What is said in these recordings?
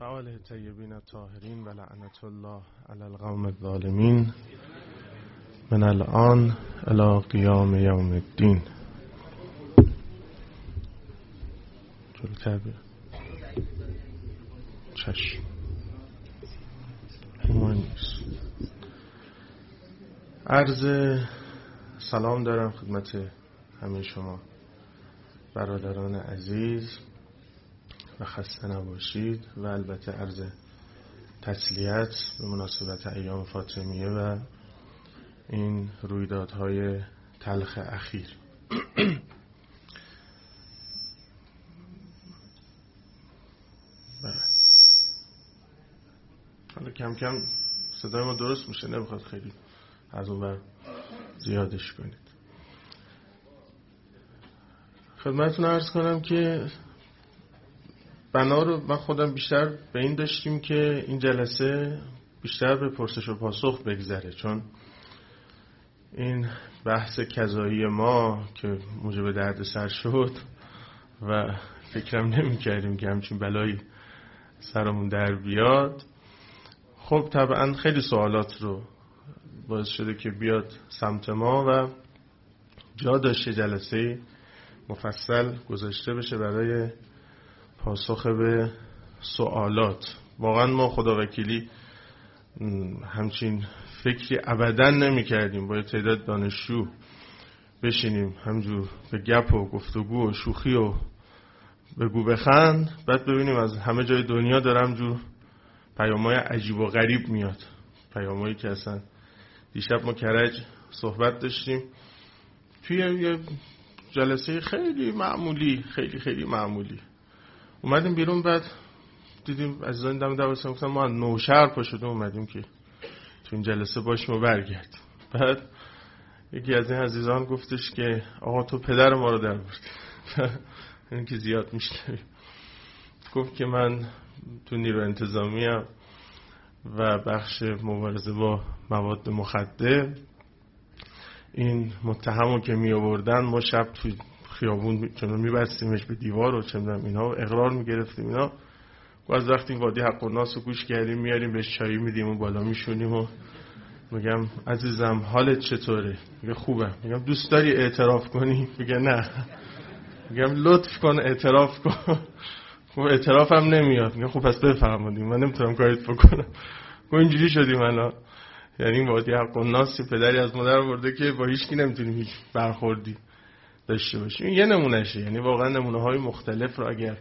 آله طیبین الطاهرین و لعنت الله علی القوم الظالمین من الان الی قیام یوم الدین. جلوتر بیا. چشم عرض سلام دارم خدمت همه شما برادران عزیز و خسته نباشید و البته عرض تسلیت به مناسبت ایام فاطمیه و این رویدادهای تلخ اخیر. حالا کم کم صدای ما درست میشه، نمیخواد خیلی از اون بر زیادش کنید. خدمتتون عرض کنم که بنا رو من خودم بیشتر به این داشتیم که این جلسه بیشتر به پرسش و پاسخ بگذره، چون این بحث کذایی ما که موجب دردسر شد و فکرم نمی کردیم که همچین بلایی سرمون در بیاد، خب طبعا خیلی سوالات رو باعث شده که بیاد سمت ما و جا داشته جلسه مفصل گذاشته بشه برای پاسخ به سوالات. واقعا ما خدا وکیلی همچین فکری ابدا نمی کردیم با تعداد دانشجو بشینیم همجور به گپ و گفتگو و شوخی و بگو بخند، بعد ببینیم از همه جای دنیا داره همجور پیام‌های عجیب و غریب میاد، پیام‌هایی که اصلا دیشب ما کرج صحبت داشتیم توی یه جلسه خیلی معمولی، خیلی معمولی اومدیم بیرون، بعد دیدیم عزیزان دم دعوتشون گفتن ما نوشهر پا شدیم اومدیم که تو این جلسه باشیم و برگردیم. بعد یکی از این عزیزان گفتش که آقا تو پدر ما رو در بردی. این که زیاد میشنویم. گفت که من تو نیرو انتظامی ام و بخش مبارزه با مواد مخدر، این متهمو که می آوردن ما شب تو خیابون چون میبستیمش به دیوار و چه میدونم اینا اقرار میگرفتیم اینا، و از وقتی وادی حق و ناس رو گوش کردیم میاریم بهش چایی میدیم و بالا میشونیم و میگم عزیزم حالت چطوره؟ میگه خوبه. میگم دوست داری اعتراف کنی؟ میگه نه. میگم لطف کن اعتراف کن. خب اعترافم نمیاد. میگه خب پس بفرمایید من نمیتونم کاریت بکنم. خب اینجوری شدیم الان، یعنی وادی حق و ناس پدری از مادر برده که با هیچ کی نمیتونیم هیچ برخوردی داشته باشیم. یه نمونهشه، یعنی واقعا نمونه‌های مختلف رو اگر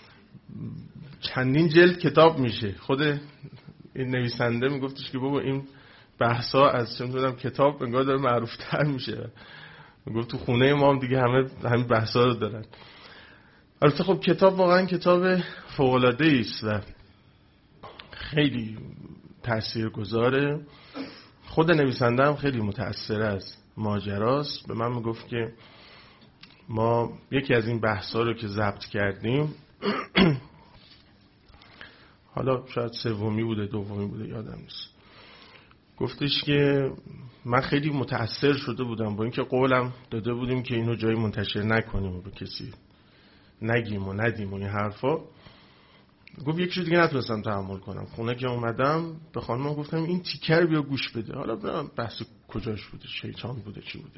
چندین جلد کتاب میشه. خود این نویسنده میگفتش که بابا این بحثا از چه می‌دونم کتاب انگار داره معروف‌تر میشه. میگفت تو خونه ما هم دیگه همین بحثا رو دارن. البته خب کتاب واقعا کتاب فوق‌العاده‌ای است و خیلی تاثیرگذاره. خود نویسنده هم خیلی متأثر از ماجراست. به من میگفت که ما یکی از این بحثا رو که ضبط کردیم حالا شاید سومی بوده دومی بوده یادم نیست، گفتش که من خیلی متأثر شده بودم با اینکه قولم داده بودیم که اینو جایی منتشر نکنیم و به کسی نگیم و ندیم و این حرفا. گفت یک چیز دیگه نتونستم تحمل کنم. خونه که اومدم به خانمم گفتم این تیکر بیا گوش بده. حالا بحث کجاش بوده، شیطان بوده چی بوده.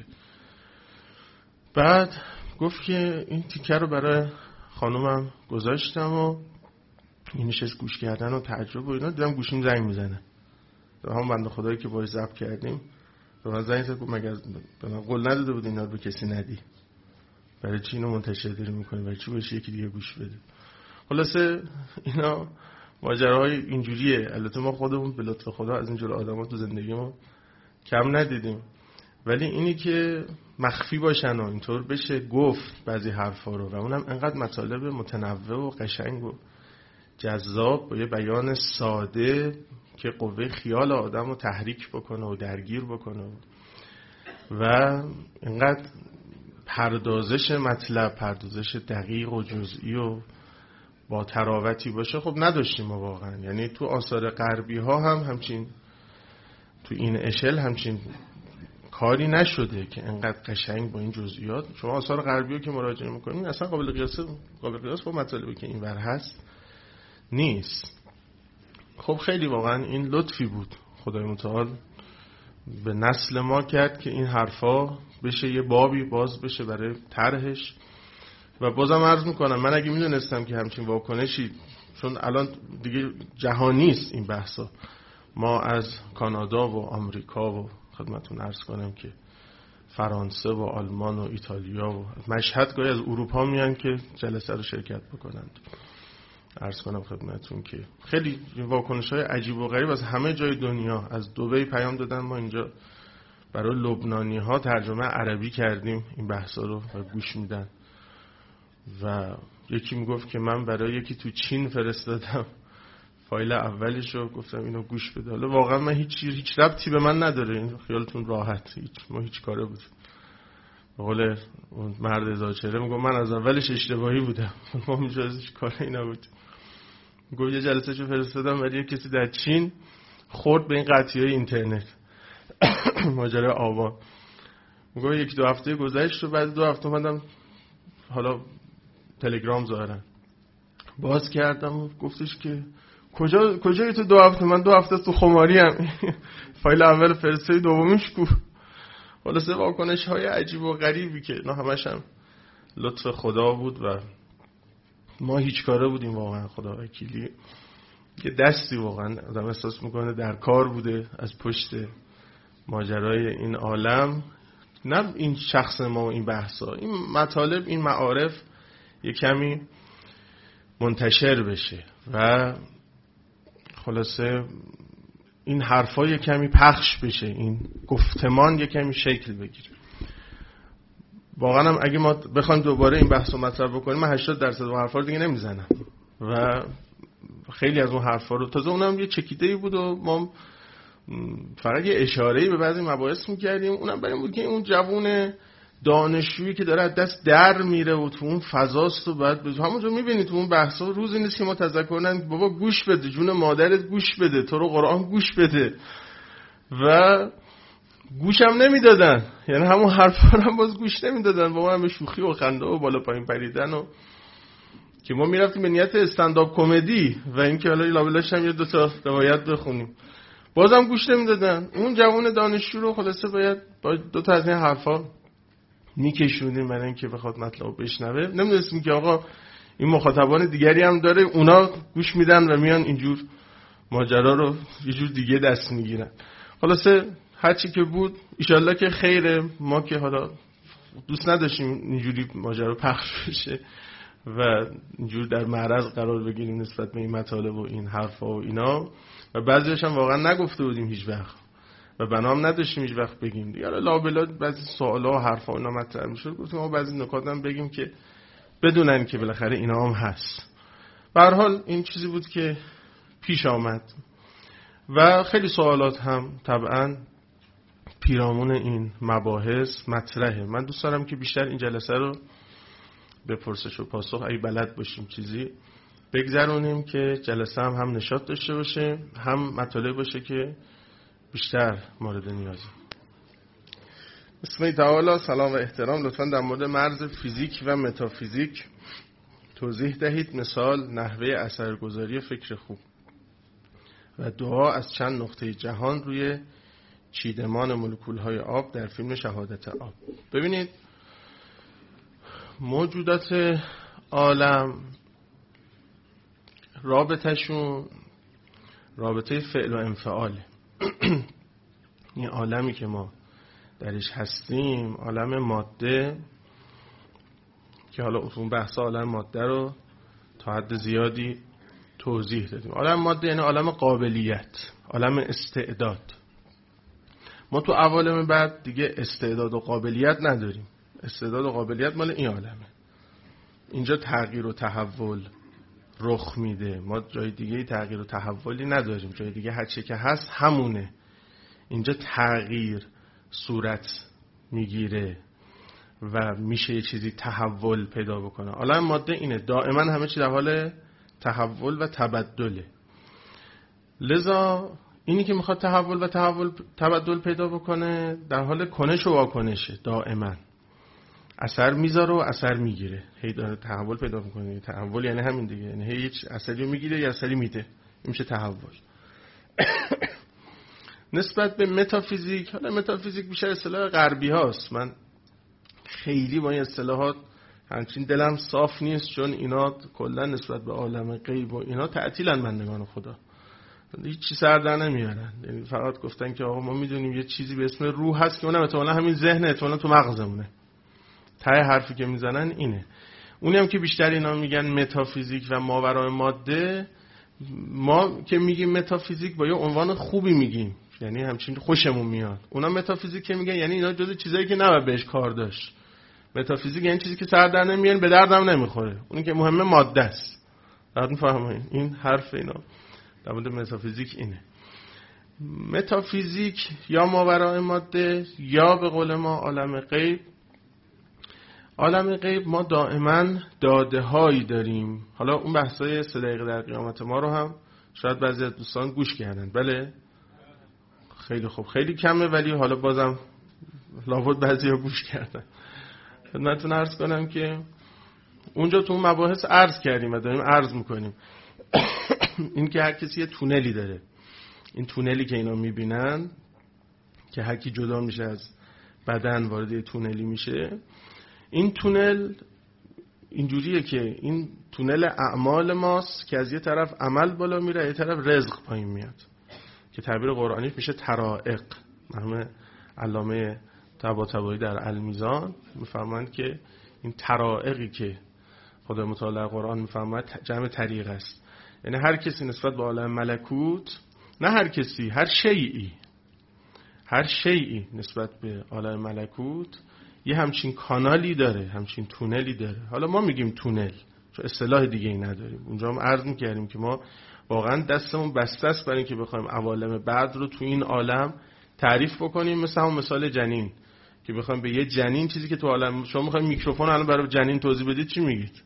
بعد گفت که این تیکر رو برای خانمم گذاشتم و این نشست گوش کردن و تعجب و اینا، دیدم گوشیم زنگ میزنه. هم بنده خدایی که باهاش ضبط کردیم به من زنگ زد، گفت مگر به من قول نداده بود اینا رو به کسی ندی؟ برای چی اینو منتشر داری میکنی؟ برای چی بهش یکی دیگه گوش بده؟ خلاصه اینا ماجراهای اینجوریه. البته ما خودمون به لطف خدا از اینجور آدما تو زندگی ما کم ندیدیم، ولی اینی که مخفی باشن و اینطور بشه گفت بعضی حرفا رو و اونم انقدر مطالب متنوع و قشنگ و جذاب با یه بیان ساده که قوه خیال آدم رو تحریک بکنه و درگیر بکنه و اینقدر پردازش مطلب، پردازش دقیق و جزئی و با تراوتی باشه خب نداشتیم ما واقعا. یعنی تو آثار غربی ها هم همچین تو این اشل همچین کاری نشده که انقدر قشنگ با این جزئیات. شما آثار غربی رو که مراجعه میکنید اصلا قابل قیاس با مطالبی که این ور هست نیست. خب خیلی واقعا این لطفی بود خدای متعال به نسل ما کرد که این حرفا بشه یه بابی باز بشه برای طرحش. و بازم عرض میکنم من اگه میدونستم که همچین واکنشی، چون الان دیگه جهانی است این بحثا، ما از کانادا و آمریکا و خدمتتون عرض کنم که فرانسه و آلمان و ایتالیا و مشهد گاهی از اروپا میان که جلسه رو شرکت بکنند. عرض کنم خدمتتون که خیلی واکنش‌های عجیب و غریب از همه جای دنیا. از دبی پیام دادن ما اینجا برای لبنانی‌ها ترجمه عربی کردیم این بحثا رو و گوش میدن. و یکی میگفت که من برای یکی تو چین فرستادم فایل اولش رو، گفتم اینو گوش بده. حالا واقعا من هیچ ربطی به من نداره، این خیالتون راحت، ما هیچ کاره بود. به قول اون مرد ازاچره میگم من از اولش اشتباهی بودم، ما مجازش کار اینا بود. گفت یه جلسه شو فرستادم ولی کسی در چین خورد به این قطعیه اینترنت ماجرای آبان. میگم یک دو هفته گذشت و بعد 2 هفته اومدم حالا تلگرام ظاهرا باز کردم و گفتش که کجایی تو 2 هفته؟ من 2 هفته تو خماری ام. فایل اول فرستادی دومیش کو. خلاصه واکنش های عجیب و غریبی که نه همش هم لطف خدا بود و ما هیچ کاره بودیم واقعا. خدا وکیلی یه دستی واقعا آدم احساس میکنه در کار بوده از پشت ماجرای این عالم، نه این شخص ما و این بحثا، این مطالب، این معارف یه کمی منتشر بشه و خلاصه این حرفا یه کمی پخش بشه، این گفتمان یه کمی شکل بگیره. واقعا هم اگه ما بخوایم دوباره این بحث رو مطرح بکنیم من 80% اون حرفا رو دیگه نمیزنم و خیلی از اون حرفا رو، تازه اونم یه چکیده‌ای بود و ما فقط یه اشاره‌ای به بعضی مباحث می‌کردیم. اونم برای این بود که اون جوون دانشجویی که داره از دست در میره و تو اون فضاست و بعد همونجا می‌بینید تو اون بحثا روزی نیست که ما تذکر ندیم بابا گوش بده، جون مادرت گوش بده، تو رو قرآن گوش بده. و گوشم نمیدادن، یعنی همون حرفا رو باز گوش نمیدادن، با ما هم شوخی و خنده و بالا پایین پریدن و که ما میرفتیم به نیت استندآپ کمدی و اینکه حالا لابلاش هم یه 2 تا روایت بخونیم، بازم گوش نمیدادن. اون جوان دانشجو رو خلاصه باید با 2 تا از این حرفا میکشونیم برای اینکه بخواد مطلب بشنوه. نمیدونستیم که آقا این مخاطبان دیگری هم داره، اونا گوش میدن و میان اینجور ماجرا رو یه جور دیگه دست میگیرن. خلاصه هرچی که بود ایشالله که خیره. ما که حالا دوست نداشتیم اینجوری ماجرا پخش بشه و اینجور در معرض قرار بگیریم نسبت به این مطالب و این حرفا و اینا، و بعضیش هم واقعا نگفته بودیم هیچ وقت و بنام نداشتیم هیچ وقت بگیم دیگه. لابلا بعضی سوالا و حرفا اینا مطرح میشد، گفتیم ما بعضی نکات هم بگیم که بدونن که بالاخره اینا هم هست. به هر حال این چیزی بود که پیش آمد و خیلی سوالات هم طبعا پیرامون این مباحث مطرحه. من دوست دارم که بیشتر این جلسه رو به پرسش و پاسخ اگه بلد باشیم چیزی بگذرونیم که جلسه هم نشاط داشته باشه، هم مطالب باشه که بیشتر مورد نیازه. بسم الله تعالی. سلام و احترام. لطفاً در مورد مرز فیزیک و متافیزیک توضیح دهید، مثال نحوه اثرگذاری فکر خوب و دعا از چند نقطه جهان روی چیدمان مولکول‌های آب در فیلم شهادت آب. ببینید موجودات عالم رابطه‌شون رابطه فعل و انفعاله. این عالمی که ما درش هستیم عالم ماده که حالا اون بحث عالم ماده رو تا حد زیادی توضیح دادیم. عالم ماده یعنی عالم قابلیت، عالم استعداد. ما تو عوالم بعد دیگه استعداد و قابلیت نداریم. استعداد و قابلیت مال این عالمه. اینجا تغییر و تحول رخ میده. ما جای دیگه تغییر و تحولی نداریم. جای دیگه هر چی که هست همونه. اینجا تغییر صورت میگیره و میشه یه چیزی تحول پیدا بکنه. عالم ماده اینه، دائما همه چی در حال تحول و تبدله. لذا اینی که میخواد تحول و تبدل پیدا بکنه در حال کنش و واکنشه، دائما اثر میذاره و اثر میگیره، هی داره تحول پیدا میکنه. تحول یعنی همین دیگه، یعنی هی هیچ اثری میگیره یا اثری میده، این میشه تحول. نسبت به متافیزیک، حالا متافیزیک بیشتر اصطلاح غربی هاست، من خیلی با این اصطلاحات همچین دلم صاف نیست، چون اینا کلا نسبت به عالم غیب و اینا تعطیلن بندگان خدا، هیچ چیز سر در نمیارن. یعنی فقط گفتن که آقا ما میدونیم یه چیزی به اسم روح هست که اونم احتمالاً همین ذهنه، احتمالاً تو مغزمونه. ته حرفی که میزنن اینه. اونی هم که بیشتر اینا میگن متافیزیک و ماورای ماده، ما که میگیم متافیزیک با یه عنوان خوبی میگیم، یعنی همچین خوشمون میاد. اونا متافیزیک که میگن یعنی اینا جزء چیزایی که نباید بهش کار داشت. متافیزیک یعنی چیزی که سر در نمیارن، به دردم نمیخوره، اونی که مهمه ماده است. درست میفهمین این حرف اینا در مورد متافیزیک اینه. متافیزیک یا ماورای ماده یا به قول ما عالم غیب. عالم غیب ما دائما داده هایی داریم. حالا اون بحثای 3 دقیقه در قیامت ما رو هم شاید بعضی از دوستان گوش کردن. بله خیلی خوب، خیلی کمه ولی حالا بازم لابد بعضیا گوش کردن. خدمتتون عرض کنم که اونجا تو اون مباحث عرض کردیم و داریم عرض میکنیم این که هر کسی یه تونلی داره. این تونلی که اینا میبینن که هر کی جدا میشه از بدن وارد یه تونلی میشه، این تونل اینجوریه که این تونل اعمال ماست که از یه طرف عمل بالا میره، یه طرف رزق پایین میاد، که تعبیر قرآنی میشه طرائق. مرحوم علامه طباطبایی در المیزان میفرمایند که این طرائقی که خدای متعال در قرآن میفرماید جمع طریق است. یعنی هر کسی نسبت به عالم ملکوت، نه هر کسی، هر شیئی نسبت به عالم ملکوت یه همچین کانالی داره، همچین تونلی داره. حالا ما میگیم تونل چون اصطلاح دیگه ای نداریم. اونجا هم عرض میکردیم که ما واقعا دستمون بسته است برای اینکه بخوایم عوالم بعد رو تو این عالم تعریف بکنیم. مثل همون مثال جنین که بخوایم به یه جنین چیزی که تو عالم، شما میخوایم میکروفون الان برای جنین توضیح بدید، چی میگید؟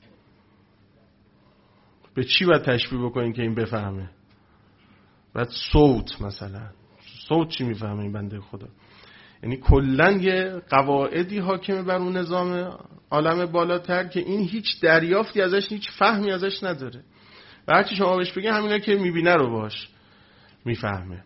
به چی باید تشبیه بکنین که این بفهمه؟ بعد صوت، مثلا صوت چی میفهمه این بنده خدا؟ یعنی کلن یه قواعدی حاکمه بر اون نظام عالم بالاتر که این هیچ دریافتی ازش، هیچ فهمی ازش نداره و هرچی شما بهش بگی همینا که میبینه رو باش میفهمه.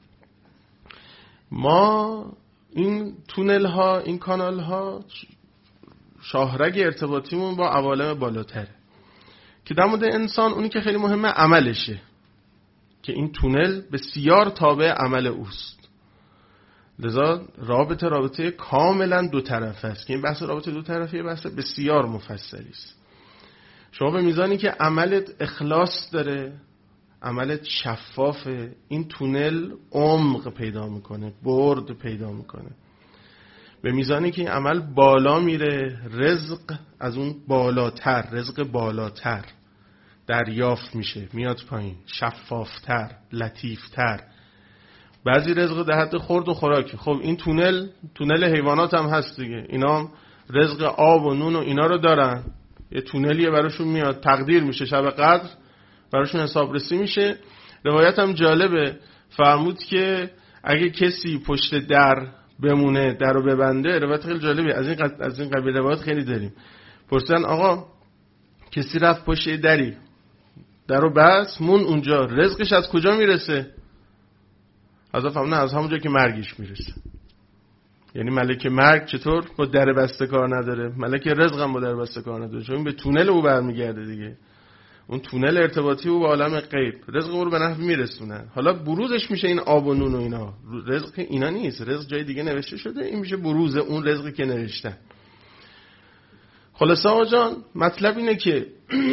ما این تونل ها، این کانال ها شاهرگ ارتباطیمون با عوالم بالاتره که در مورد انسان اونی که خیلی مهمه عملشه، که این تونل بسیار تابع عمل اوست. لذا رابطه کاملا دو طرفه است که این بحث رابطه دو طرفه بحث بسیار مفصلی است. شما به میزانی که عملت اخلاص داره، عملت شفافه، این تونل عمق پیدا میکنه، برد پیدا میکنه. به میزانی که این عمل بالا میره، رزق از اون بالاتر، رزق بالاتر دریافت میشه، میاد پایین، شفافتر، لطیفتر. بعضی رزق در حد خورد و خوراک. خب این تونل حیوانات هم هست دیگه، اینا هم رزق آب و نون و اینا رو دارن، یه تونلیه براشون میاد، تقدیر میشه، شب قدر براشون حسابرسی میشه. روایت هم جالبه، فرمود که اگه کسی پشت در بمونه، در رو ببنده، روایت خیلی جالبه، از این قبیل روایت خیلی داریم. پرسیدن آقا کسی رفت پشت دری، در رو بس مون اونجا، رزقش از کجا میرسه؟ حضرت فرمودن از همون جا که مرگش میرسه. یعنی ملک مرگ چطور با در بسته کار نداره، ملک رزق هم با در بسته کار نداره، چون به تونل او برمیگرده دیگه. اون تونل ارتباطی او با عالم غیب، رزق او رو به نحو میرسونه. حالا بروزش میشه این آب و نون و اینا. رزق اینا نیست، رزق جای دیگه نوشته شده، این میشه بروز اون رزقی که نوشتن. خلاصه آقا جان مطلب اینه که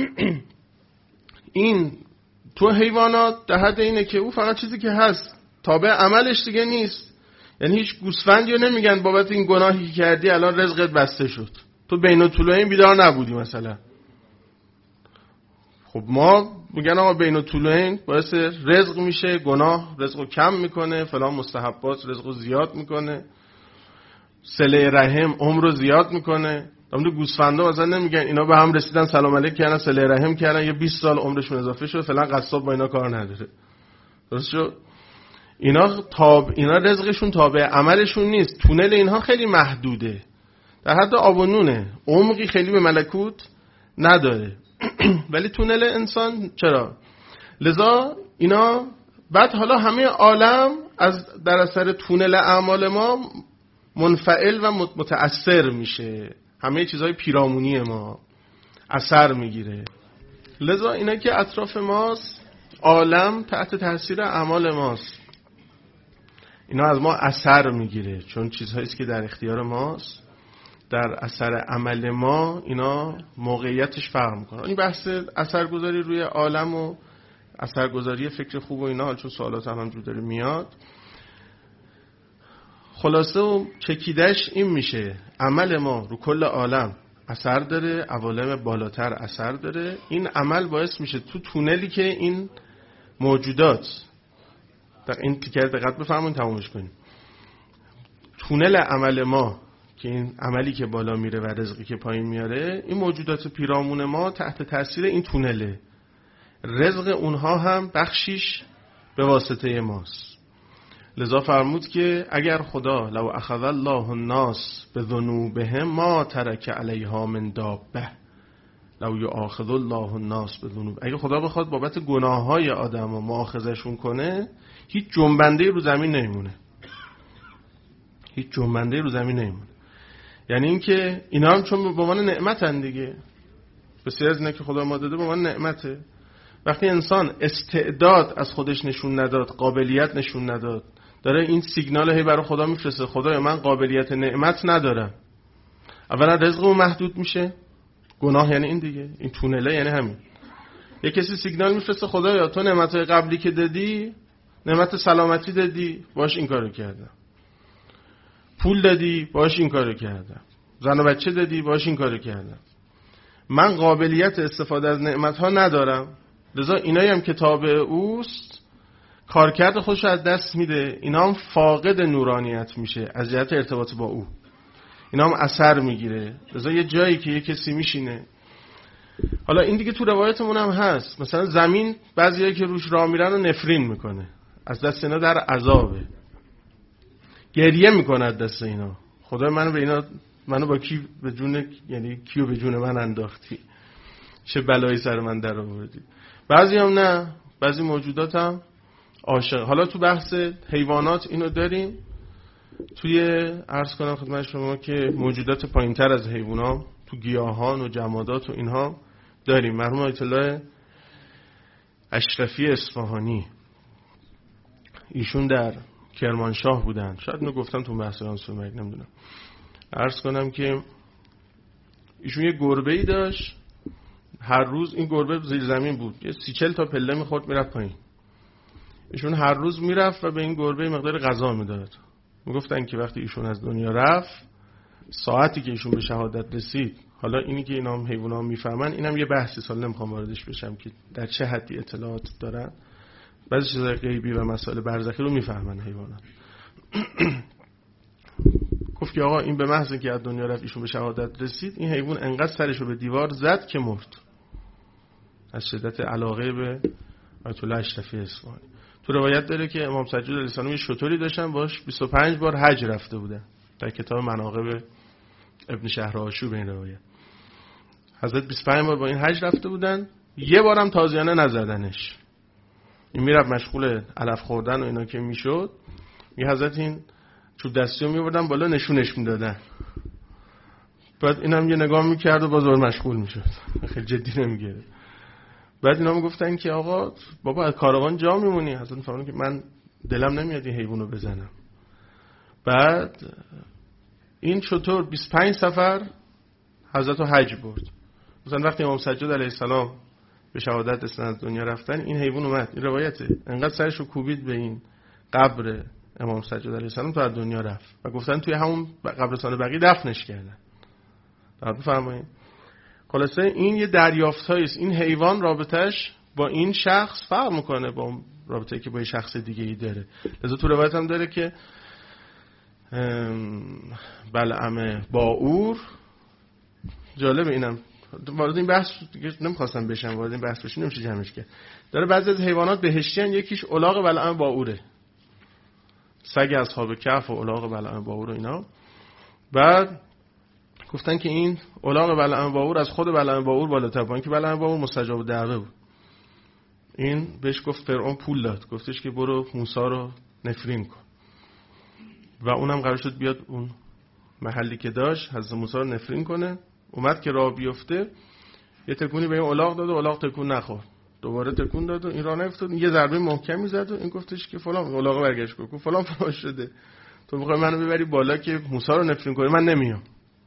این تو حیوانات در حد اینه که او فقط چیزی که هست تابع عملش دیگه نیست. یعنی هیچ گوسفندیو نمیگن بابت این گناهی که کردی الان رزقت بسته شد، تو بین الطلوعین بیدار نبودی مثلا. خب ما میگن آقا بین الطلوعین باعث رزق میشه، گناه رزقو کم میکنه، فلان مستحبات رزقو زیاد میکنه، صله رحم عمرو زیاد میکنه. اما گوسفندا مثلا نمیگن اینا به هم رسیدن سلام علیک کردن صله رحم کردن یا 20 سال عمرشون اضافه شد، فلان قصاب با اینا کار نداره. درست شد؟ اینا رزقشون تابع عملشون نیست. تونل اینها خیلی محدوده، در حد آب و نونه، عمقی خیلی به ملکوت نداره. ولی تونل انسان چرا؟ لذا اینا بعد حالا همه عالم از در اثر تونل اعمال ما منفعل و متأثر میشه، همه چیزهای پیرامونی ما اثر میگیره. لذا اینا که اطراف ماست، عالم تحت تاثیر اعمال ماست، اینا از ما اثر میگیره، چون چیزهایی است که در اختیار ماست، در اثر عمل ما اینا موقعیتش فرق میکنه. این بحث اثرگذاری روی عالم و اثرگذاری فکر خوب و اینا، چون سوالات هم همجور داره میاد، خلاصه و چکیدش این میشه عمل ما رو کل عالم اثر داره، عوالم بالاتر اثر داره. این عمل باعث میشه تو تونلی که این موجودات، در این تیکر دقت بفرمایید تمامش کنیم، تونل عمل ما که این عملی که بالا میره و رزقی که پایین میاره، این موجودات پیرامون ما تحت تاثیر این تونله، رزق اونها هم بخشیش به واسطه ماست. لذا فرمود که اگر خدا لو اخذ الله الناس بذنوبهم ما ترک علیها من دابه لو یؤاخذ الله الناس بذنوب، اگر خدا بخواد بابت گناههای آدم و مؤاخذشون کنه، هیچ جنبنده رو زمین نمیمونه، هیچ جنبنده رو زمین نمیمونه. یعنی این که اینا هم چون به عنوان نعمتن دیگه، بسیار از اینا که خدا ما داده به عنوان نعمته. وقتی انسان استعداد از خودش نشون نداد، قابلیت نشون نداد، داره این سیگنال هی برای خدا میفرسته، خدایا من قابلیت نعمت ندارم، اولا رزقمون محدود میشه. گناه یعنی این دیگه، این تونله یعنی همین. یه کسی سیگنال میفرسته خدایا تو نعمتهای قبلی که دادی، نعمت سلامتی دادی، باش این کارو کردم، پول دادی، باش این کارو کردم، زن و بچه دادی، باش این کارو کردم، من قابلیت استفاده از نعمتها ندارم. لذا اینایی هم که تابع اوست کارکرد خودش از دست میده، اینا هم فاقد نورانیت میشه از جهت ارتباط با او، اینا هم اثر میگیره. لذا یه جایی که یه کسی میشینه، حالا این دیگه تو روایتمون هم هست، مثلا زمین بعضیایی که روش راه میرن رو نفرین میکنه، از دست اینا در عذابه، گریه میکنه از دست اینا، خدا منو با کی به جون، یعنی کیو به جون من انداختی، چه بلایی سر من در آوردی. بعضی هم نه، بعضی موجودات هم عاشق. حالا تو بحث حیوانات اینو داریم، توی عرض کنم خدمت شما که موجودات پایینتر از حیوانات تو گیاهان و جمادات و اینها داریم. مرحوم آیت الله اشرفی اصفهانی، ایشون در کرمانشاه بودن، شاید اینو گفتم تو بحث آنسومک، نمیدونم. عرض کنم که ایشون یه گربه‌ای داشت، هر روز این گربه زیر زمین بود، یه 30-40 تا پله میخورد میرفت پایین. ایشون هر روز میرفت و به این گربه مقدار غذا میداد. میگفتن که وقتی ایشون از دنیا رفت، ساعتی که ایشون به شهادت رسید، حالا اینی که اینا هم حیونا میفهمن، اینم یه بحثی، سال نمیخوام واردش بشم که در چه حدی اطلاعات دارن، بعضی چیزای غیبی و مسائل برزخی رو میفهمن حیوانات. گفت که آقا این به محض اینکه از دنیا رفت ایشون به شهادت رسید، این حیوان انقدر سرشو به دیوار زد که مرد، از شدت علاقه به آیت الله اشرفی اصفهانی. تو روایت داره که امام سجاد علیه السلام یه شتری داشتن، باش 25 بار حج رفته بودن، در کتاب مناقب ابن شهرآشوب این روایت. حضرت 25 بار با این حج رفته بودن، یه بارم تازیانه نزدنش. این میرفت مشغول علف خوردن و اینا که میشد، یه حضرت این چوب دستی رو میبردن بالا نشونش میدادن، بعد اینم یه نگاه میکرد و باز مشغول میشد، خیلی جدی نمیگیره. بعد اینا میگفتن که آقا بابا از کاروان جا میمونی. حضرت میفهمن که من دلم نمیاد این حیوانو بزنم. بعد این چطور 25 سفر حضرت رو حج برد. مثلا وقتی امام سجاد علیه السلام به شهادت رسیدن از دنیا رفتن، این حیوان اومد، این روایته، انقدر سرش رو کوبید به این قبر امام سجاد علیه السلام تا از دنیا رفت و گفتن توی همون قبرستان بقیع دفنش کردن. بعد بفرمایید. خلاصه این یه دریافتایی است. این حیوان رابطش با این شخص فرق میکنه با رابطه‌ای که با یه شخص دیگه ای داره. لذا تو روایت هم داره که بلعم باعور، جالب اینم وارد این بحث دیگه نمیخواستم بشم، وارد این بحث بشین نمیشه جمعش کرد. داره بعضی از حیوانات بهشتی ان، یکیش الاغ بلعم باعوره، سگ اصحاب کهف و الاغ بلعم باعور و اینا. بعد گفتن که این الاغ بلعم باعور از خود بلعم باعور بالاتر بود، که بلعم باعور مستجاب دعوه بود. این بهش گفت فرعون پول داد، گفتش که برو موسی رو نفرین کن و اونم قرار شد بیاد اون محلی که داشت حضرت موسی رو نفرین کنه. اومد که راه بیفته یه تکونی به این الاغ داد و الاغ تکون نخورد، دوباره تکون داد و این راه نیفتاد، یه ضربه محکمی زد و این گفتش که فلان، الاغ برگشت گفت فلان فلان شده، تو میخوای منو ببری بالا که موسی رو نفرین کنی؟ من نمیام.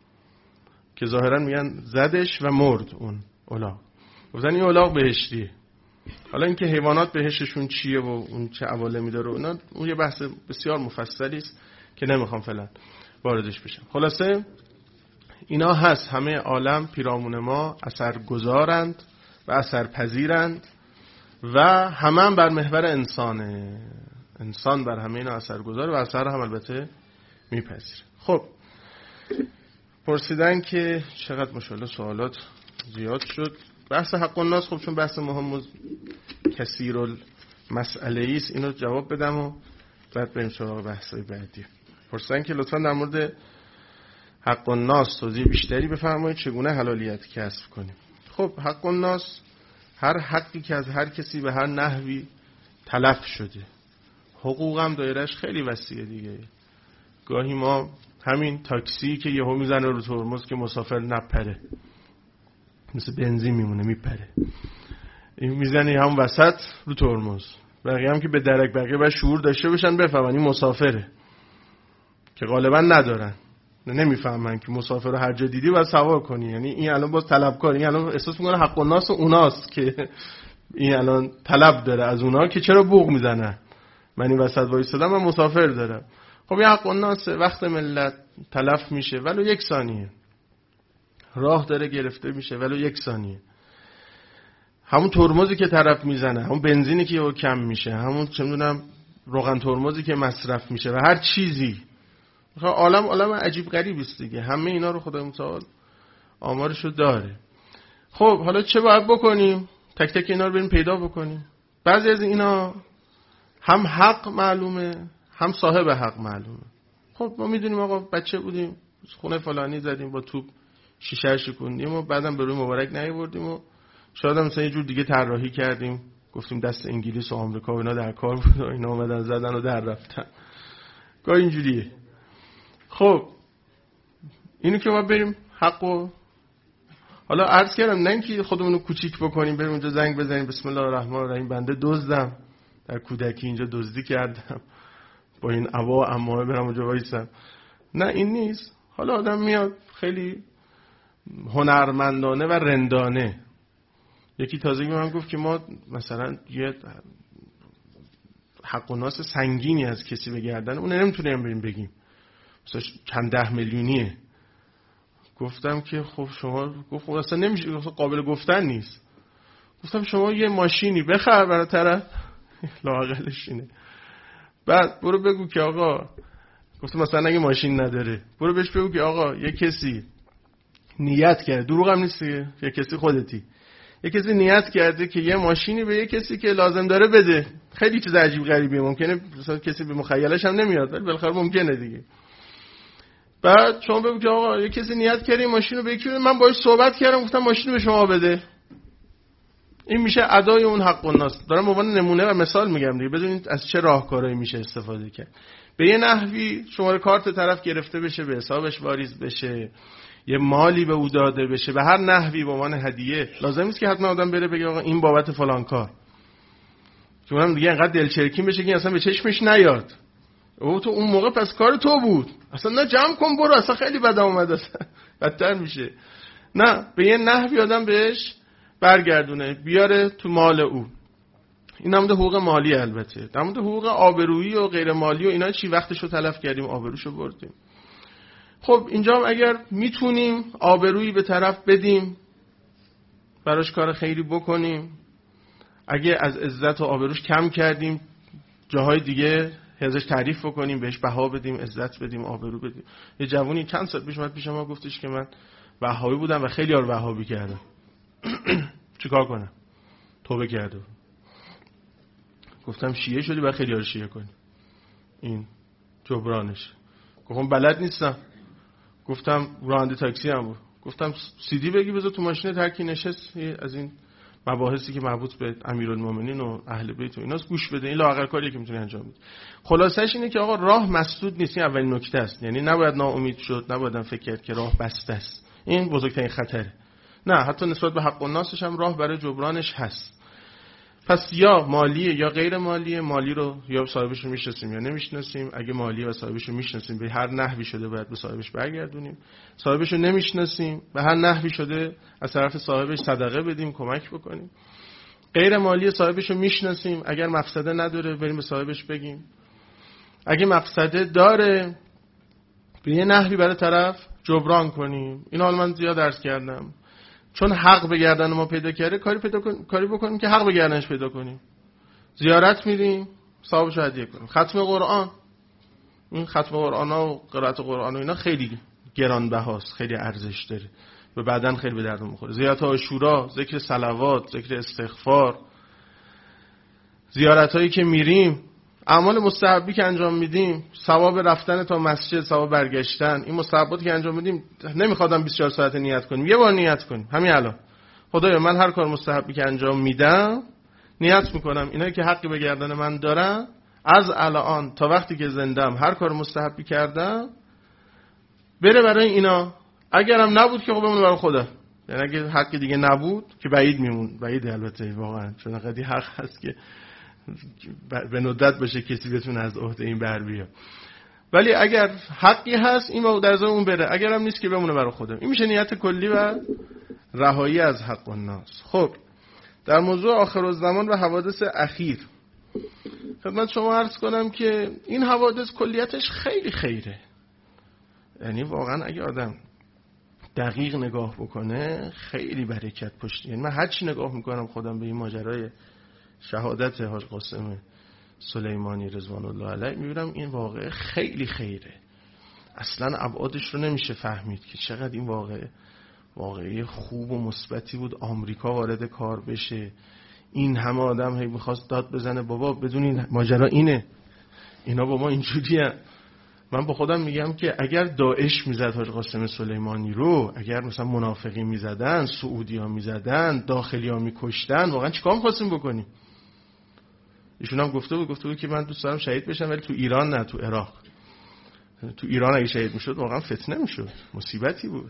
که ظاهرا میگن زدش و مرد اون الاغ. گفتن این الاغ بهشتیه. حالا اینکه حیوانات بهشتشون چیه و اون چه عوالمی داره اونا، اون یه بحث بسیار مفصلی است که نمیخوام فعلا واردش بشم. خلاصه اینا هست، همه عالم پیرامون ما اثرگذارند و اثرپذیرند و همه بر محور انسانه. انسان بر همه اینا اثرگذاره و اثر هم البته میپذیره. خب پرسیدن که چقدر ماشاءالله سوالات زیاد شد. بحث حق الناس خب چون بحث مهم و کثیر المسئله است، اینو جواب بدم و بعد بریم سراغ بحث‌های بعدی. پرسیدن که لطفاً در مورد حق الناس توضیح بیشتری بفرمایید، چگونه حلالیت کسب کنیم. خب حق الناس هر حقی که از هر کسی به هر نحوی تلف شده. حقوق هم دایرهش خیلی وسیعه دیگه. گاهی ما همین تاکسی که یهو میزنه رو ترمز که مسافر نپره، مثل بنزین میمونه میپره، این میزنه همون وسط رو ترمز. بقیه هم که به درک، بقیه باید شعور داشته باشن بفهمن این مسافره، که غالبا ندارن، نمیفهمن که مسافر رو هر جا دیدی باید سوار کنی. یعنی این الان باز طلبکار، این الان احساس میکنه حق الناس اوناست که این الان طلب داره از اونا که چرا بوق میزنن، من این وسط وایسادم من مسافر دارم. خب این حق الناس وقت ملت تلف میشه ولو 1 ثانیه، راه داره گرفته میشه ولو 1 ثانیه. همون ترمزی که طرف میزنه، همون بنزینی که کم میشه، همون چه میدونم روغن ترمزی که مصرف میشه و هر چیزی. عالم عجیب غریب است دیگه، همه اینا رو خدای متعال آمارشو داره. خب حالا چه باید بکنیم؟ تک تک اینا رو بریم پیدا بکنیم. بعضی از اینا هم حق معلومه هم صاحب حق معلومه. خب ما میدونیم آقا بچه بودیم خونه فلانی زدیم با توپ شیشه شکوندیم و بعدم به روی مبارک نیاوردیم و شاید هم مثلا یه جور دیگه طراحی کردیم، گفتیم دست انگلیس و آمریکا و اینا در کار بود و اینا اومدن زدن و در رفتن. گاه اینجوریه. خب اینو که ما بریم حقو حالا عرض کردم، نه اینکه خودمونو کوچیک بکنیم بریم اونجا زنگ بزنیم بسم الله الرحمن الرحیم بنده دزدم، در کودکی اینجا دزدی کردم با این عبا و عمامه برم اونجا وایسم. نه این نیست. حالا آدم میاد خیلی هنرمندانه و رندانه. یکی تازگی من گفت که ما مثلا یه حق و ناس سنگینی از کسی بگردن اون نمیتونیم بریم بگیم، مثلا چند 10 میلیونیه. گفتم که خب شما، گفت اصلا نمیشه، قابل گفتن نیست. گفتم شما یه ماشینی بخر برای طرف لااقلش اینه، بعد برو بگو که آقا، گفتم مثلا اگه ماشین نداره برو بهش بگو که آقا یه کسی نیت کرده، دروغ هم نیست، یه کسی خودتی، یه کسی نیت کرده که یه ماشینی به یه کسی که لازم داره بده. خیلی چیز عجیب غریبیه، ممکنه مثلا کسی به مخیلش هم نمیاد ولی بالاخره ممکنه دیگه. بعد شما بگو که آقا یه کسی نیت کرده ماشین رو به یکی بده، من باهاش صحبت کردم گفتم ماشین به شما بده. این میشه ادای اون حق الناس. دارم عنوان نمونه و مثال میگم دیگه، بدونید از چه راهکارهایی میشه استفاده کرد. به یه نحوی شماره کارت طرف گرفته بشه، به حسابش واریز بشه، یه مالی به او داده بشه، به هر نحوی به عنوان هدیه. لازم نیست که حتما آدم بره بگه آقا این بابت فلان کار، که اونم دیگه انقدر دلچرکین بشه که اصلا به چشمش نیاد. او تو اون موقع پس کار تو بود، اصلا نه جمع کن برو، اصلا خیلی بد اومد، اصلا بدتر میشه. نه، به یه نحوی آدم بهش برگردونه، بیاره تو مال او. این نموده حقوق مالی. البته در مورد حقوق آبرویی و غیر مالی و اینا چی وقتشو تلف کردیم، آبروشو بردیم. خب اینجا هم اگر میتونیم آبرویی به طرف بدیم، براش کار خیری بکنیم، اگه از عزت و آبروش کم کردیم جاهای دیگه ازش تعریف بکنیم، بهش بها بدیم، عزت بدیم، آبرو بدیم. یه جوونی چند سال پیش اومد پیش ما گفتش که من وهابی بودم و خیلی یار وهابی کردم. چیکار کنم؟ توبه کرده. گفتم شیعه شدی و خیلی یار شیعه کنی، این جبرانش. گفتم بلد نیستم. گفتم راننده تاکسی هم بود. گفتم CD بگی بذار تو ماشین، ترکی نشست از این مباحثی که مربوط به امیرالمومنین و اهل بیت و ایناست گوش بده. این لااقل کاریه که میتونی انجام بدی. خلاصش اینه که آقا راه مسدود نیست. این اولین نکته است. یعنی نباید ناامید شد، نباید فکر کرد که راه بسته است. این بزرگترین خطره. نه، حتی نسبت به حق الناسش هم راه برای جبرانش هست. پس یا مالیه یا غیر مالیه. مالی رو یا صاحبش رو میشناسیم یا نمیشناسیم. اگه مالیه و صاحبش رو میشناسیم به هر نحوی شده باید به صاحبش برگردونیم. صاحبش رو نمیشناسیم به هر نحوی شده از طرف صاحبش صدقه بدیم، کمک بکنیم. غیر مالی صاحبش رو میشناسیم، اگر مفسده نداره بریم به صاحبش بگیم. اگه مفسده داره به یه نحوی برای طرف جبران کنیم. این حال من زیاد عرض کردم، چون حق به گردن ما پیدا کرده کاری بکنیم که حق به گردنش پیدا کنیم. زیارت میریم، ثوابش رو هدیه کنیم. ختم قرآن، این ختم قرآن ها و قرائت قرآن و اینا خیلی گرانبهاست، خیلی ارزش داره و بعدن خیلی به درد میخوره. زیارت عاشورا، ذکر صلوات، ذکر استغفار، زیارت هایی که میریم، اعمال مستحبی که انجام میدیم، ثواب رفتن تا مسجد، ثواب برگشتن، این مستحباتی که انجام میدیم نمیخوادم 24 ساعت نیت کنیم، یه بار نیت کنیم همین الان. خدایا من هر کار مستحبی که انجام میدم نیت میکنم اینایی که حقی به گردن من دارن از الان تا وقتی که زندم هر کار مستحبی کردم بره برای اینا. اگرم نبود که خب بمونه برای خدا. یعنی اگه حق دیگه نبود که بعید میمون، بعید البته واقعا، چون قدی حق هست که به ندرت باشه کسی بتونه از عهده این بر بیاد. ولی اگر حقی هست این در ازای اون بره، اگرم نیست که بمونه برای خدا. این میشه نیت کلی و رهایی از حق الناس. خب در موضوع آخرالزمان و حوادث اخیر خدمت شما عرض کنم که این حوادث کلیتش خیلی خیره. یعنی واقعا اگه آدم دقیق نگاه بکنه خیلی برکت پشت. یعنی من هر چی نگاه میکنم خودم به این ماجرای شهادت حاج قاسم سلیمانی رضوان الله علیه میبینم این واقعه خیلی خیره. اصلا ابعادش رو نمیشه فهمید که چقدر این واقعه خوب و مثبتی بود. آمریکا وارد کار بشه، این همه آدم هی میخواست داد بزنه بابا بدونین ماجرا اینه، اینا با ما اینجوریه. من با خودم میگم که اگر داعش میزد حاج قاسم سلیمانی رو، اگر مثلا منافقی میزدن، سعودی ها میزدن، داخلی ها میکشتن، واقعا چیکار می‌خواستیم بکنیم؟ ایشون هم گفته بود که من دوست دارم شهید بشم ولی تو ایران نه، تو عراق. تو ایران اگه شهید میشد واقعا فتنه میشد، مصیبتی بود.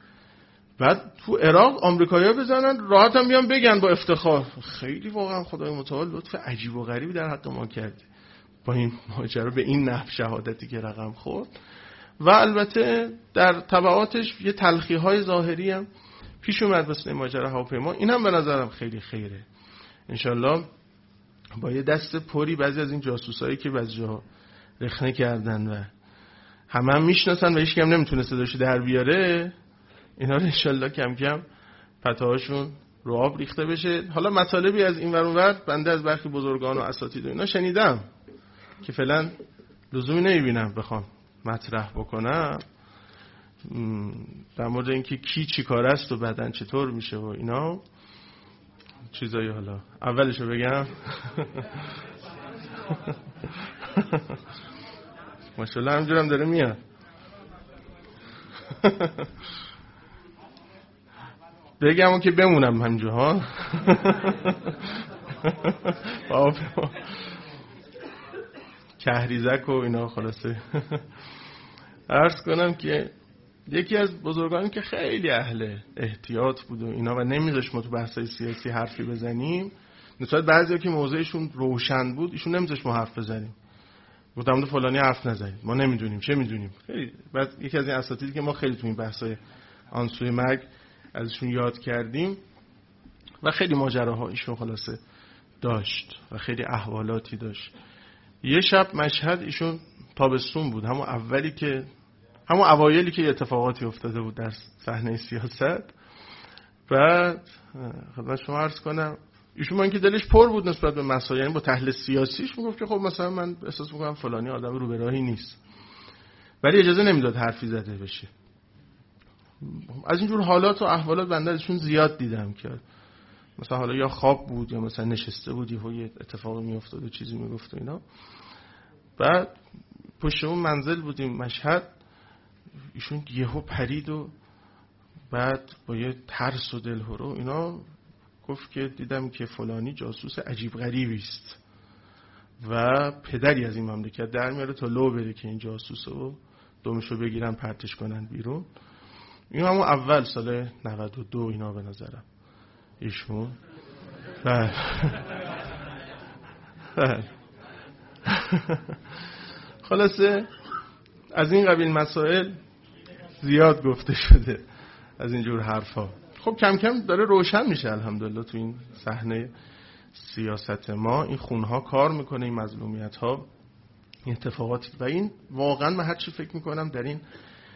بعد تو عراق آمریکایی‌ها بزنن راحت هم بیان بگن با افتخار. خیلی واقعا خدای متعال لطف عجیب و غریبی در حق ما کرد با این ماجرا، به این نحو شهادتی که رقم خورد. و البته در تبعاتش یه تلخی‌های ظاهری هم پیش اومد مثل ماجرا هواپیما. این هم به نظرم خیلی خیره. انشالله با یه دست پری بعضی از این جاسوسایی که بعضی جا رخنه کردن و هم میشناسن و هیچ کم نمیتونه صداشو در بیاره، اینا رو انشالله کم کم پتاهاشون رو آب ریخته بشه. حالا مطالبی از این ور اون ور بنده از برخی بزرگان و اساتید و اینا شنیدم که فعلا لزومی نمیبینم بخوام مطرح بکنم در مورد اینکه کی چی کار است و بعدن چطور میشه و اینا چیزایی. حالا اولشو بگم ماشاءالله همجورم داره میاد. بگم اون که بمونم همجور ها. کهریزک و اینا. خلاصه عرض کنم که یکی از بزرگانی که خیلی اهل احتیاط بود و اینا و نمیذاشت ما تو بحثای سیاسی حرفی بزنیم، نسبت بعضیا که موضعشون روشن بود ایشون نمیذاشت ما حرف بزنیم. گفتم فلانی حرف نزنید، ما نمیدونیم چه میدونیم. خیلی بعد یکی از این اساتیدی که ما خیلی تو این بحثای آنسوی مرگ ازشون یاد کردیم و خیلی ماجراها ایشون خلاصه داشت و خیلی احوالاتی داشت. یه شب مشهد ایشون تابستون بود، همون اوایلی که اتفاقاتی افتاده بود در صحنه سیاست. بعد خدمت شما عرض کنم ایشون من که دلش پر بود نسبت به مسائل، یعنی با تحلیل سیاسیش میگفت که خب مثلا من احساس میکنم فلانی آدم رو به راهی نیست، ولی اجازه نمیداد حرفی زده بشه. از اینجور حالات و احوالات بنده ازشون زیاد دیدم که مثلا حالا یا خواب بود یا مثلا نشسته بود یه اتفاقی میافتاد و چیزی میگفت و اینا. بعد پشت اون منزل بودیم مشهد، ایشون یهو پرید و بعد با یه ترس و دلهره اینا گفت که دیدم که فلانی جاسوس عجیب غریبی است و پدری از این مملکت در میاره تا لو بره که این جاسوسو دومشو بگیرن پرتش کنن بیرون. این همون اول سال 92 اینا به نظرم ایشون. بله خلاصه از این قبیل مسائل زیاد گفته شده، از اینجور حرفا. خب کم کم داره روشن میشه الحمدلله تو این صحنه سیاست ما، این خونها کار میکنه، این مظلومیت ها، این اتفاقاتی. و این واقعا من هرچی فکر میکنم در این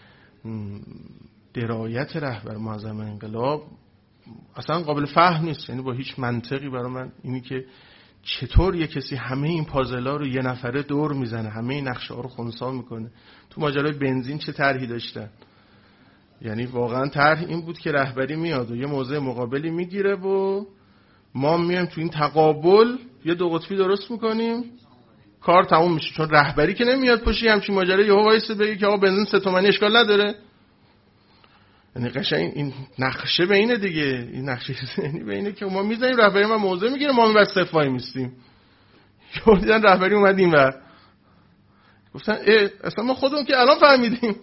درایت رهبر معظم انقلاب اصلا قابل فهم نیست، یعنی با هیچ منطقی برای من اینی که چطور یه کسی همه این پازلا رو یه نفره دور میزنه، همه این نقشه ها رو خنثی میکنه. تو ماجرای بنزین چه طرحی داشتن؟ یعنی واقعا طرح این بود که رهبری میاد و یه موضع مقابلی میگیره و ما میایم تو این تقابل یه دو قطبی درست میکنیم، کار تموم میشه. چون رهبری که نمیاد پشت همچین ماجرا یهو وایسه بگه که آقا بنزین 3 تومانی اشکال نداره. یعنی قشنگ این نقشه به اینه دیگه، این نقشه ذهنی به اینه که ما میذاریم رهبری ما موضع میگیره، ما میبر صفای میستیم. یهو دیدن رهبری اومد اینور، گفتن اصلا ما خودمون که الان فهمیدیم.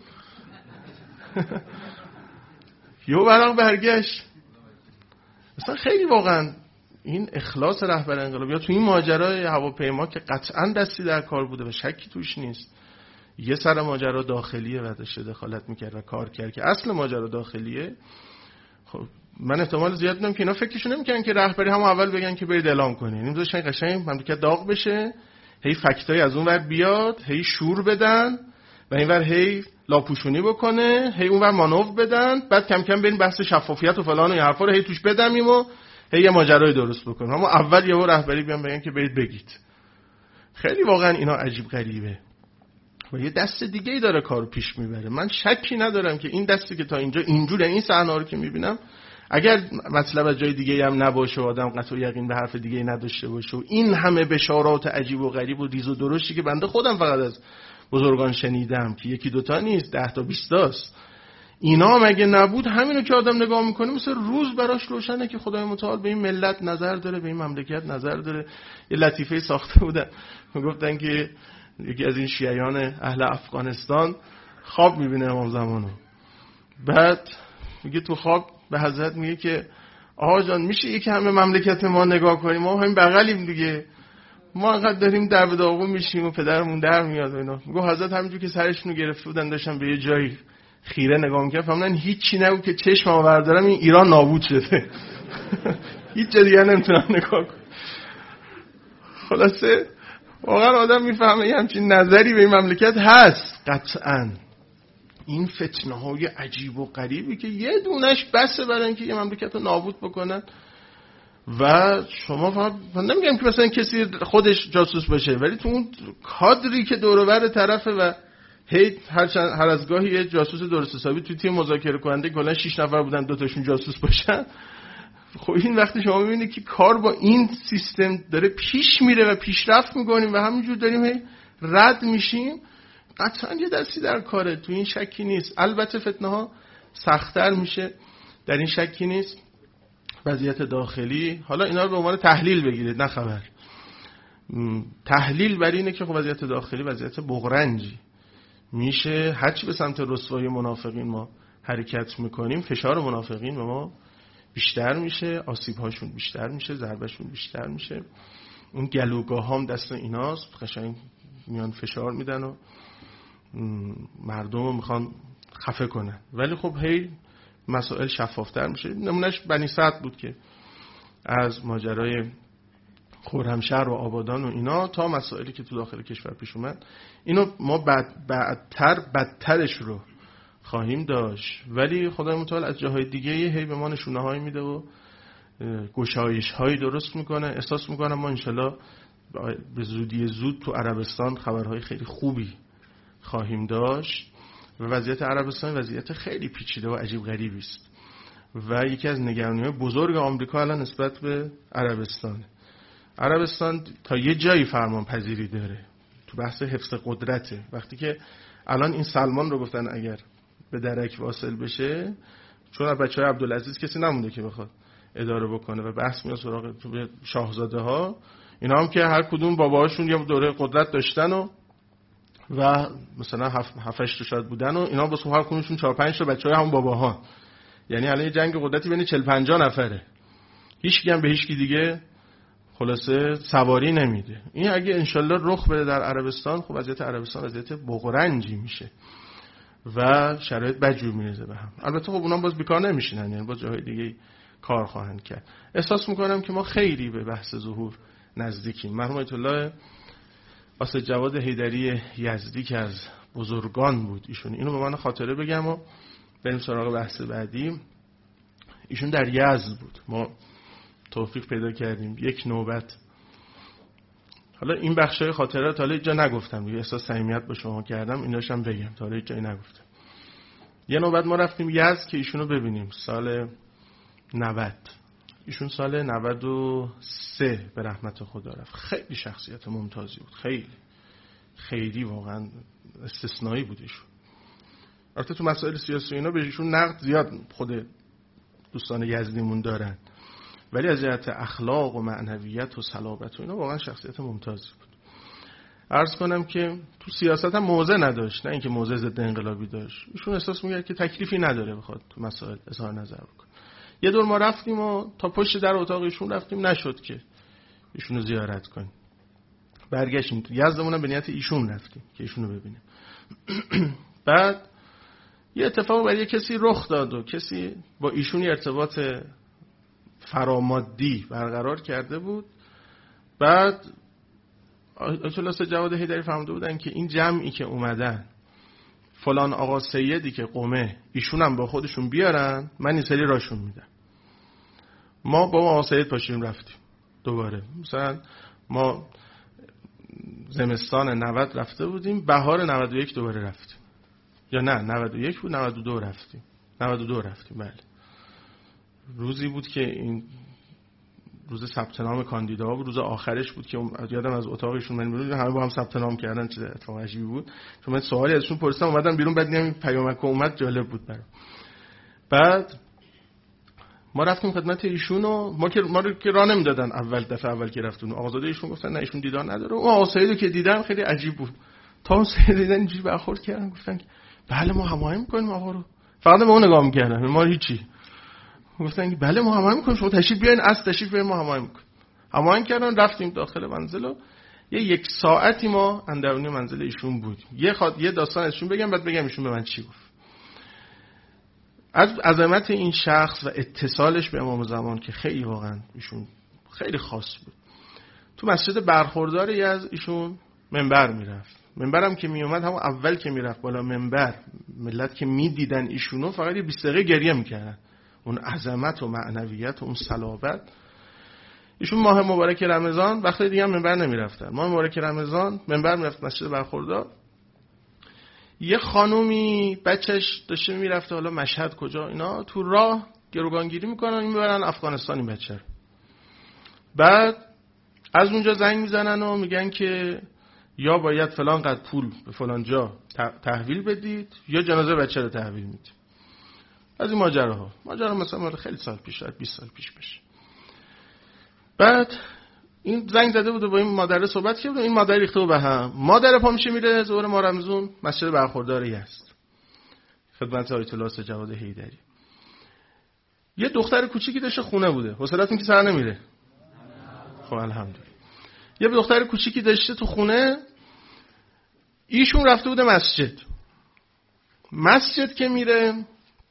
یهو برام برگشت. اصلا خیلی واقعا این اخلاص رهبر انقلاب یا تو این ماجرای هواپیما که قطعا دستی در کار بوده و شکی توش نیست، یه سر ماجرا داخلیه و داشته دخالت میکرد و کار کرد که اصل ماجرا داخلیه. خب من احتمال زیاد میدم که اینا فکرشون نمیکنن که رهبری همون اول بگن که برید اعلام کنین، این داشتن قشنگ مملکت داغ بشه، هی فکتای از اون ور بیاد، هی شور بدن و اینور هی لاپوشونی بکنه، هی اونور مانور بدن، بعد کم کم بریم بحث شفافیت و فلان و این حرفا رو هی توش بدمیم و هی یه ماجرای درست بکنیم. اما اول یهو رهبری بیان بگن که برید بگید. خیلی واقعا اینا عجیب غریبه و یه دست دیگه ای داره کارو پیش میبره. من شکی ندارم که این دستی که تا اینجا اینجوره، این صحنه رو که میبینم، اگر مطلب از جای دیگه هم نباشه و آدم قطع یقین به حرف دیگه نداشته باشه و این همه بشارات عجیب و غریب و ریز و درشتی که بنده خودم فقط از بزرگان شنیدم که یکی دوتا نیست 10 تا 20 تاست، اینا مگه نبود همینو که آدم نگاه میکنه مثل روز براش روشنه که خدای متعال به این ملت نظر داره، به این مملکت نظر داره. یه لطیفه ساخته بودن، میگفتن که یکی از این شیعیان اهل افغانستان خواب میبینه امام زمانو، بعد میگه تو خواب به حضرت میگه که آقا جان میشه یکی همه مملکت ما نگاه کنیم، ما همین بغلیم دیگه، ما انقدر داریم در به داغون میشیم و پدرمون در میاد و اینا. میگه حضرت همینجور که سرشونو گرفته بودن داشتن به یه جایی خیره نگاه میکردن، فهمیدن هیچی نبود که چشمم بردارم این ایران نابود شده. هیچ جا دیگه نمیتونم نگاه کنم. خلاصه واقعا آدم میفهمه یه همچین نظری به این مملکت هست. قطعا این فتنه های عجیب و غریبی که یه دونش بسه برای اینکه یه مملکت رو نابود بکنن و شما فقط من نمیگم که مثلا کسی خودش جاسوس باشه، ولی تو اون کادری که دور و بر طرفه و هی هر از گاهی یه جاسوس درست حسابی توی تیم مذاکره کننده کلا 6 نفر بودن 2 تاشون جاسوس باشن. خب این وقتی شما میبینید که کار با این سیستم داره پیش میره و پیشرفت میکنیم و همینجور داریم هی رد میشیم، قطعا یه دستی در کاره، تو این شکی نیست. البته فتنه ها سخت‌تر میشه، در این شکی نیست. وضعیت داخلی، حالا اینا رو به عنوان تحلیل بگیرید نه خبر، تحلیل بر اینه که خب وضعیت داخلی وضعیت بغرنجی میشه. هرچی به سمت رسوایی منافقین ما حرکت میکنیم فشار منافقین به ما بیشتر میشه، آسیب‌هاشون بیشتر میشه، ضربه‌شون بیشتر میشه. اون گلوگاه هم دست ایناست، قشنگ میان فشار میدن و مردم رو میخوان خفه کنن، ولی خب هی مسائل شفافتر میشه. نمونهش بنی سعد بود که از ماجرای خرمشهر و آبادان و اینا تا مسائلی که تو داخل کشور پیش اومد، اینو ما بدترش رو خواهیم داشت، ولی خدای متعال از جاهای دیگه هی به ما نشونه هایی میده و گشایش هایی درست میکنه. احساس میکنم ما انشالله به زودی زود تو عربستان خبرهای خیلی خوبی خواهیم داشت و وضعیت عربستان وضعیت خیلی پیچیده و عجیب غریبی است و یکی از نگرانی‌های بزرگ آمریکا الان نسبت به عربستان تا یه جایی فرمان پذیری داره تو بحث حفظ قدرته. وقتی که الان این سلمان رو گفتن اگر به درک واصل بشه، چون بچهای عبدالعزیز کسی نمونده که بخواد اداره بکنه و بحث میاد سراغ شاهزاده ها. اینا هم که هر کدوم باباهاشون یه دوره قدرت داشتن و مثلا 7-8 تا شاید بودن و اینا واسه هر کدومشون 4-5 تا بچهای همون باباها. یعنی الان یه جنگ قدرتی بین 40-50 نفره. هیچ کی هم به هیچ کی دیگه خلاصه سواری نمیده. این اگه انشالله رخ بده در عربستان، خب وضعیت عربستان وضعیت بغرنجی میشه و شرایط بدجور میریزه به هم. البته خب اونام باز بیکار نمیشینن، یعنی باز جاهای دیگه کار خواهند کرد. احساس میکنم که ما خیلی به بحث ظهور نزدیکیم. مرحوم آیت الله اسد جواد حیدری یزدی که از بزرگان بود ایشون، اینو به من خاطره بگم و بریم سراغ بحث بعدی. ایشون در یزد بود، ما توفیق پیدا کردیم یک نوبت، حالا این بخشای خاطرات حالا جا نگفتم دیگه، احساس صمیمیت با شما کردم ایناشم بگم، تا حالا جایی نگفتم. یه نوبت ما رفتیم یزد که ایشونو ببینیم سال 90. ایشون سال 93 به رحمت خدا رفت. خیلی شخصیت ممتازی بود، خیلی واقعا استثنایی بود ایشون. البته تو مسائل سیاسی اینا به ایشون نقد زیاد خود دوستان یزدیمون دارن، ولی از جهت اخلاق و معنویت و صلابت و اینا واقعا شخصیت ممتازی بود. عرض کنم که تو سیاست هم موضع نداشت، نه اینکه موضع ضد انقلابی داشت. ایشون احساس می‌کرد که تکلیفی نداره بخواد تو مسائل اظهار نظر بکنه. یه دور ما رفتیم و تا پشت در اتاق ایشون رفتیم، نشد که ایشونو زیارت کنیم. برگشتیم تو یزدمون هم به نیت ایشون رفتیم که ایشونو ببینیم. بعد یه اتفاق برای کسی رخ داد و کسی با ایشون ارتباط فرامادی برقرار کرده بود. بعد آیت الله جواد حیدری فهمیده بودن که این جمعی که اومدن فلان آقا سیدی که قومه ایشون هم با خودشون بیارن، من این سری راشون میدم. ما با آقا سید پاشیم رفتیم دوباره. مثلا ما زمستان 90 رفته بودیم، بهار 91 دوباره رفتیم، یا نه 91 بود 92 رفتیم. 92 رفتیم بله. روزی بود که این روز ثبت نام کاندیداها بود، روز آخرش بود که یادم از اتاقشون من بیرون همه با هم ثبت نام کردن. چه اتفاق عجیبی بود، چون من سوالی ازشون پرسیدم اومدم بیرون، بعد دیدم پیامک اومد، جالب بود برام. بعد ما رفتیم خدمت ایشون و ما رو که راه نمیدادن دفعه اول که رفتیم. آقازاده ایشون گفتن نه ایشون دیدار نداره. اون آقا سیدو که دیدن خیلی عجیب بود. تا اون سید دیدن اینجوری برخورد کردن، گفتن که بله ما هماهنگ می‌کنیم آقا رو. فقط به اون نگاه می‌کردن، ما هیچی. گفتن که بله ما هماهنگ می‌کنیم، شما تشریف بیارین، تشریف بیارین، ما هماهنگ می‌کنیم. هماهنگ کردن، رفتیم داخل منزل و یک ساعتی ما اندرونی منزل ایشون بود. یه داستان ازشون بگم بعد بگم ایشون به من چی گفت. از عظمت این شخص و اتصالش به امام زمان که خیلی واقعا ایشون خیلی خاص بود. تو مسجد برخورداری از ایشون منبر میرفت. منبرم که میومد همون اول که میرفت بالا منبر، ملت که میدیدن ایشونو فقط 20 دقیقه گریه میکردن. اون عظمت و معنویت و اون صلابت. ایشون ماه مبارک رمضان وقتی دیگه هم منبر نمیرفتن. ماه مبارک رمضان منبر میرفت مسجد برخوردار. یه خانومی بچهش داشته میرفته حالا مشهد کجا اینا، تو راه گروگانگیری میکنن، این میبرن افغانستان این بچه رو. بعد از اونجا زنگ میزنن و میگن که یا باید فلان قد پول به فلان جا تحویل بدید یا جنازه بچه رو تحویل میدید. از این ماجرا مثلا خیلی سال پیش، شاید 20 سال پیش بشه. بعد این زنگ زده بود و با این مادر صحبت کرد و این مادر ریخته به هم. مادر پا میشه میره ظهر ما رمضان مسجد برخورداری است خدمت آیت الله جواد حیدری. یه دختر کوچیکی داشته، خونه بوده، حوصله‌تون که سر نمیره. خب الحمدلله. یه دختر کوچیکی داشته تو خونه، ایشون رفته بوده مسجد که میره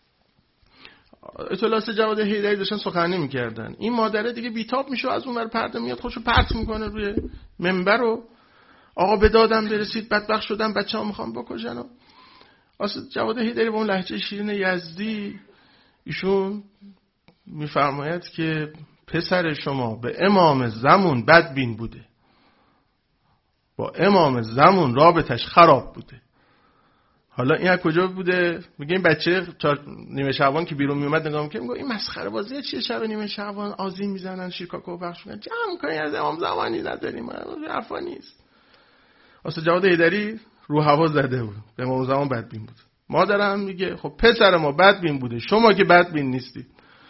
آیت الله جواد حیدری داشتن سخنرانی میکردن. این مادره دیگه بیتاب میشه، از اون ور پرده میاد خودشو پرت میکنه روی منبر و آقا به دادم برسید، بدبخت شدم، بچه‌ها میخوام بکشن. و اسد جواد حیدری با اون لهجه شیرین یزدی ایشون میفرماید که پسر شما به امام زمان بدبین بوده، با امام زمان رابطش خراب بوده. حالا این از کجا بوده؟ میگه این بچه نیمه شعبان که بیرون میومد نگاه میکنه، میگه این مسخره بازیه چیه، شب نیمه شعبان آذین میزنن، شیرکاکو پخش میکنن، جمع کنین، از امام زمانی نداریم، حرفا نیست. اسد جواد حیدری رو هوا زده بود، به امام زمان بدبین بود. مادرم میگه خب پسر ما بدبین بوده، شما که بدبین نیستید.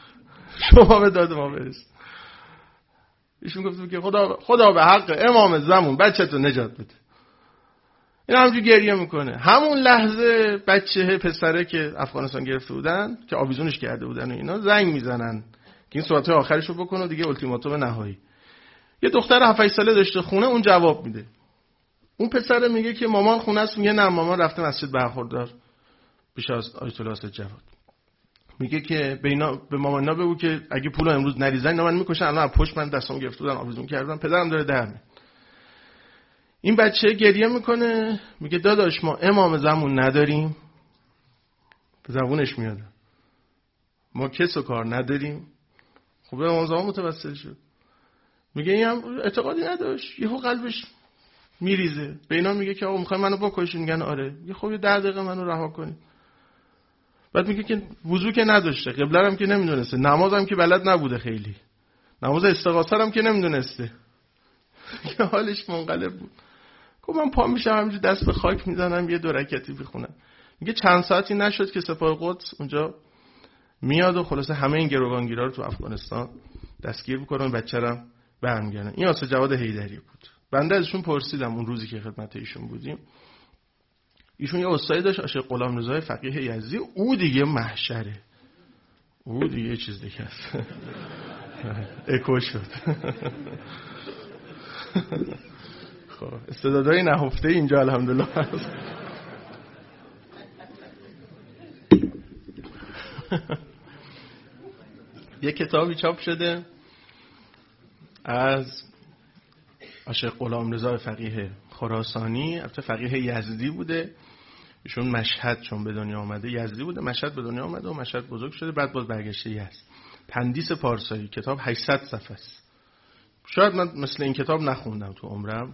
شما به داد ما برس. ایشون گفت که خدا به حق امام زمان بچه‌تو نجات بده. این همونجوری گریه میکنه. همون لحظه بچه پسره که افغانستان گرفته بودن که آویزونش کرده بودن و اینا زنگ میزنن که این صحبت آخرشو بکنه دیگه التیماتوم نهایی. یه دختر 7 ساله داشته خونه، اون جواب میده. اون پسره میگه که مامان خونه است. میگه نه مامان رفته مسجد برخوردار پیش از آیت الله اسد جواد. میگه که به مامانا بگو که اگه پولو امروز نریزن اینا من میکشن. الان از پشت من دستام گرفته بودن آویزون کردن، پدرم داره در میاد. این بچه گریه میکنه میگه داداش ما امام زمان نداریم. به زبونش میاد ما کس و کار نداریم. خب به امام زمان متوسل شد. میگه این هم اعتقادی نداشت، یهو قلبش میریزه. به اینا میگه که آقا میخوای منو بکشین؟ میگن آره. میگه خب 10 دقیقه منو رها کنید. بعد میگه که وضو که نداشته، قبله هم که نمیدونسته، نمازم که بلد نبوده، خیلی نماز استغاثه هم که نمیدونسته. که حالش منقلب بود. گفت من پا میشم همینجوری دست به خاک میزنم یه 2 رکعتی بخونم. میگه چند ساعتی نشد که سپاه قدس اونجا میاد و خلاصه همه این گروگانگیرا رو تو افغانستان دستگیر میکنن و بچه‌رم برمیگردن. این آسه جواد حیدری بود. بنده ازشون پرسیدم اون روزی که خدمت ایشون بودیم، ایشون یه استادی داشت عاشق غلامرضا فقیه یزدی، او دیگه محشره، او دیگه چیز دیگه است. اکو شد. خب استعدادهای نهفته اینجا الحمدلله هست. یه کتابی چاپ شده از عاشق غلامرضا فقیه خراسانی، البته فقیه یزدی بوده. ایشون مشهد چون به دنیا آمده، یزدی بوده، مشهد به دنیا آمده و مشهد بزرگ شده، بعد باز برگشته یزد. تندیس پارسایی، کتاب 800 صفحه است. شاید من مثل این کتاب نخوندم تو عمرم.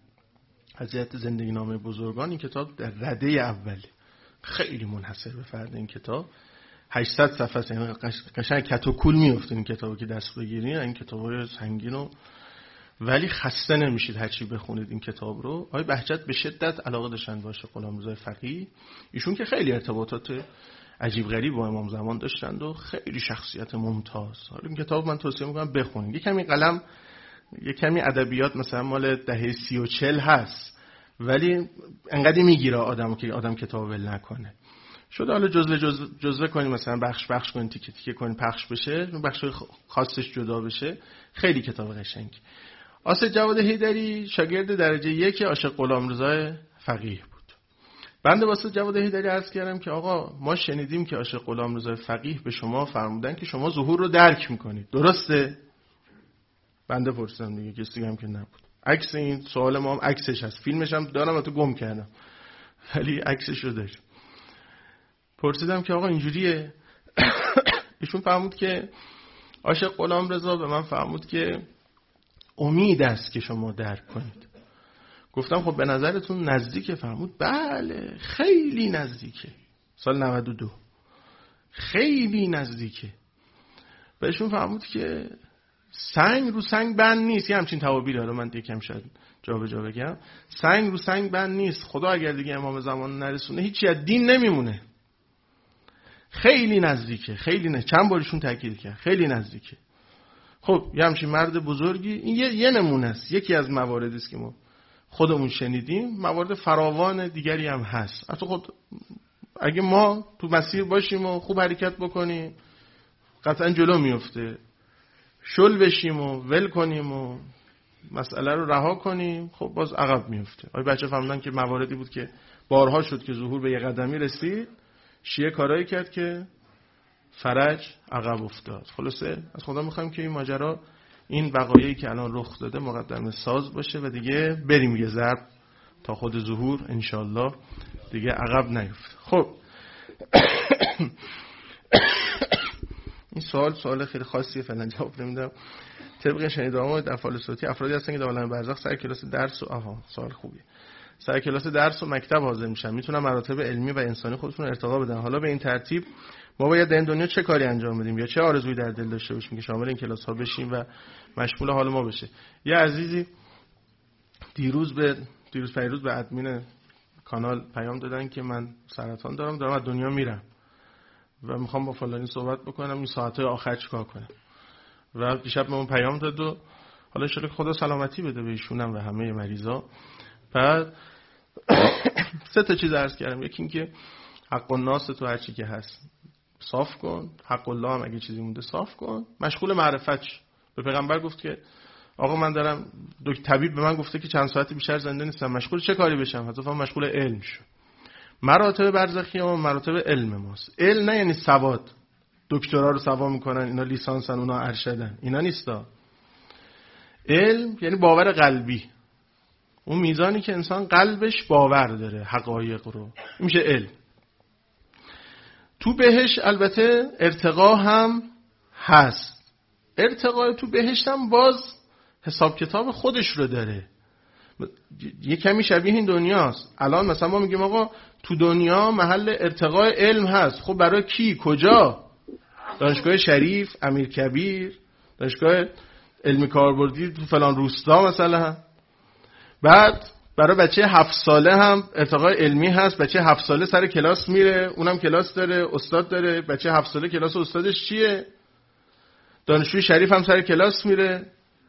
حضرت زندگی نامه بزرگان، این کتاب در رده اولی، خیلی منحصر به فرد این کتاب. 800 صفحه است، یعنی قشنگ کت و کول میفته این کتابو که دست بگیرین. این کتابای سنگینو ولی خسته نمیشید هرچی بخونید این کتاب رو. آقای بهجت به شدت علاقه داشتن باشه غلامرضا فقیه. ایشون که خیلی ارتباطات عجیب غریب با امام زمان داشتند و خیلی شخصیت ممتاز. حالا این کتاب من توصیه میکنم بخونید. یه کمی قلم، یه کمی ادبیات مثلا مال دهه 30 و 40 هست، ولی انقدر میگیره آدمو که آدم کتاب ول نکنه. شده حالا جزوه کنیم، مثلا بخش کنیم، تیکه تیکه کنیم پخش بشه، بخش خاصش جدا بشه. خیلی کتاب قشنگی. آسد جواد حیدری شاگرد درجه 1 عاشق غلامرضا فقیه بود. بنده واسه جواد حیدری عرض کردم که آقا ما شنیدیم که عاشق غلامرضا فقیه به شما فرمودن که شما ظهور رو درک میکنید، درسته؟ بنده پرسیدم دیگه، کسی هم که نبود. عکس این سوال ما هم عکسش هست، فیلمش هم دارم و تو گم کردم، ولی عکسش رو داشت. پرسیدم که آقا اینجوریه؟ ایشون فرمود که عاشق غلامرضا به من فرمود که امید است که شما درک کنید. گفتم خب به نظرتون نزدیکه؟ فرمود بله خیلی نزدیکه. سال 92 خیلی نزدیکه. بهشون فرمود که سنگ رو سنگ بند نیست. یه همچین تعابیری داره، من یکم شاید جا به جا بگم. سنگ رو سنگ بند نیست. خدا اگر دیگه امام زمان نرسونه هیچی از دین نمیمونه. خیلی نزدیکه، خیلی نه. چند بارشون تاکید کرد خیلی نزدیکه. خب یه همچین مرد بزرگی، این یه نمونه است، یکی از مواردی است که ما خودمون شنیدیم. موارد فراوان دیگری هم هست. حتی خود اگه ما تو مسیر باشیم و خوب حرکت بکنیم قطعا جلو میفته. شل بشیم و ول کنیم و مسئله رو رها کنیم خب باز عقب میفته. آقای بچه فهمیدن که مواردی بود که بارها شد که ظهور به یه قدمی رسید، شیعه کارایی کرد که فرج عقب افتاد. خلاصه از خدا میخوایم که این ماجرا، این وقایعی که الان رخ داده مقدمه ساز باشه و دیگه بریم یه ضرب تا خود ظهور انشالله دیگه عقب نیفته. خب این سوال خیلی خاصیه، فعلا جواب نمیدم. طبق شنیده‌ام در فال صوتی افرادی هستن که در عالم برزخ سر کلاس درس و سوال خوبیه، سر کلاس درس و مکتب حاضر میشن، میتونن مراتب علمی و انسانی خودشون رو ارتقا بدن. حالا به این ترتیب ما باید در این دنیا چه کاری انجام بدیم یا چه آرزویی در دل داشته باشیم که شامل این کلاس ها بشیم و مشمول حال ما بشه؟ یه عزیزی دیروز پیروز به ادمین کانال پیام دادن که من سرطان دارم از دنیا میرم و میخوام با فلانی صحبت بکنم، این ساعت‌های آخر چیکار کنم. و دیشب من پیام داد و حالا ان شاءالله خدا سلامتی بده به ایشونم و همه مریضا. بعد 3 تا چیز عرض کردم. یکی این که حق الناس تو هر چی که هست صاف کن، حق الله هم اگه چیزی مونده صاف کن، مشغول معرفت شو. به پیغمبر گفت که آقا من دارم طبیب به من گفته که چند ساعتی بیشتر زنده نیستم، مشغول چه کاری بشم؟ حتما مشغول علم شو. مراتب برزخی و مراتب علم ماست. علم نه یعنی سواد، دکترا رو سوا میکنن اینا لیسانسن اونا ارشدن، اینا نیستا. علم یعنی باور قلبی، اون میزانی که انسان قلبش باور داره حقایق رو، میشه علم. تو بهش البته ارتقا هم هست. ارتقا تو بهشت هم باز حساب کتاب خودش رو داره، یه کمی شبیه این دنیاست. الان مثلا ما میگیم آقا تو دنیا محل ارتقاء علم هست، خب برای کی؟ کجا؟ دانشگاه شریف، امیرکبیر، دانشگاه علمی کاربردی تو فلان روستا مثلا. بعد برای بچه 7 ساله هم ارتقاء علمی هست، بچه 7 ساله سر کلاس میره، اونم کلاس داره، استاد داره. بچه 7 ساله کلاس استادش چیه؟ دانشجوی شریف هم سر کلاس میره،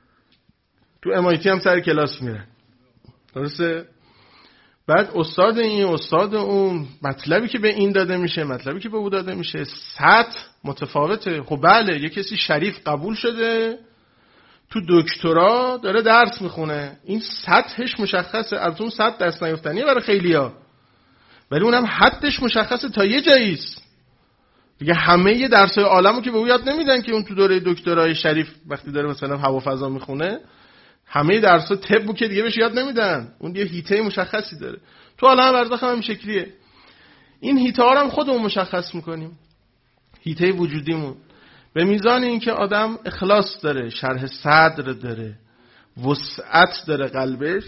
تو MIT هم سر کلاس میره، درسته؟ بعد استاد این، استاد اون، مطلبی که به این داده میشه، مطلبی که به او داده میشه، سطح متفاوته. خب بله یه کسی شریف قبول شده تو دکترا داره درس میخونه، این سطحش مشخصه، از اون سطح دست نیافتنیه برای خیلیا، ولی اونم حدش مشخصه تا یه جاییست دیگه. همه درسای عالمو که به او یاد نمیدن که اون تو دوره دکترای شریف وقتی داره مثلا هوا فضا میخونه، همه درس‌ها طبو که دیگه بهش یاد نمیدن، اون یه هیته مشخصی داره. تو عالم برزخ هم این شکلیه. این هیته ها رو هم خودمون مشخص میکنیم، هیته وجودیمون. به میزان اینکه آدم اخلاص داره، شرح صدر داره، وسعت داره قلبش،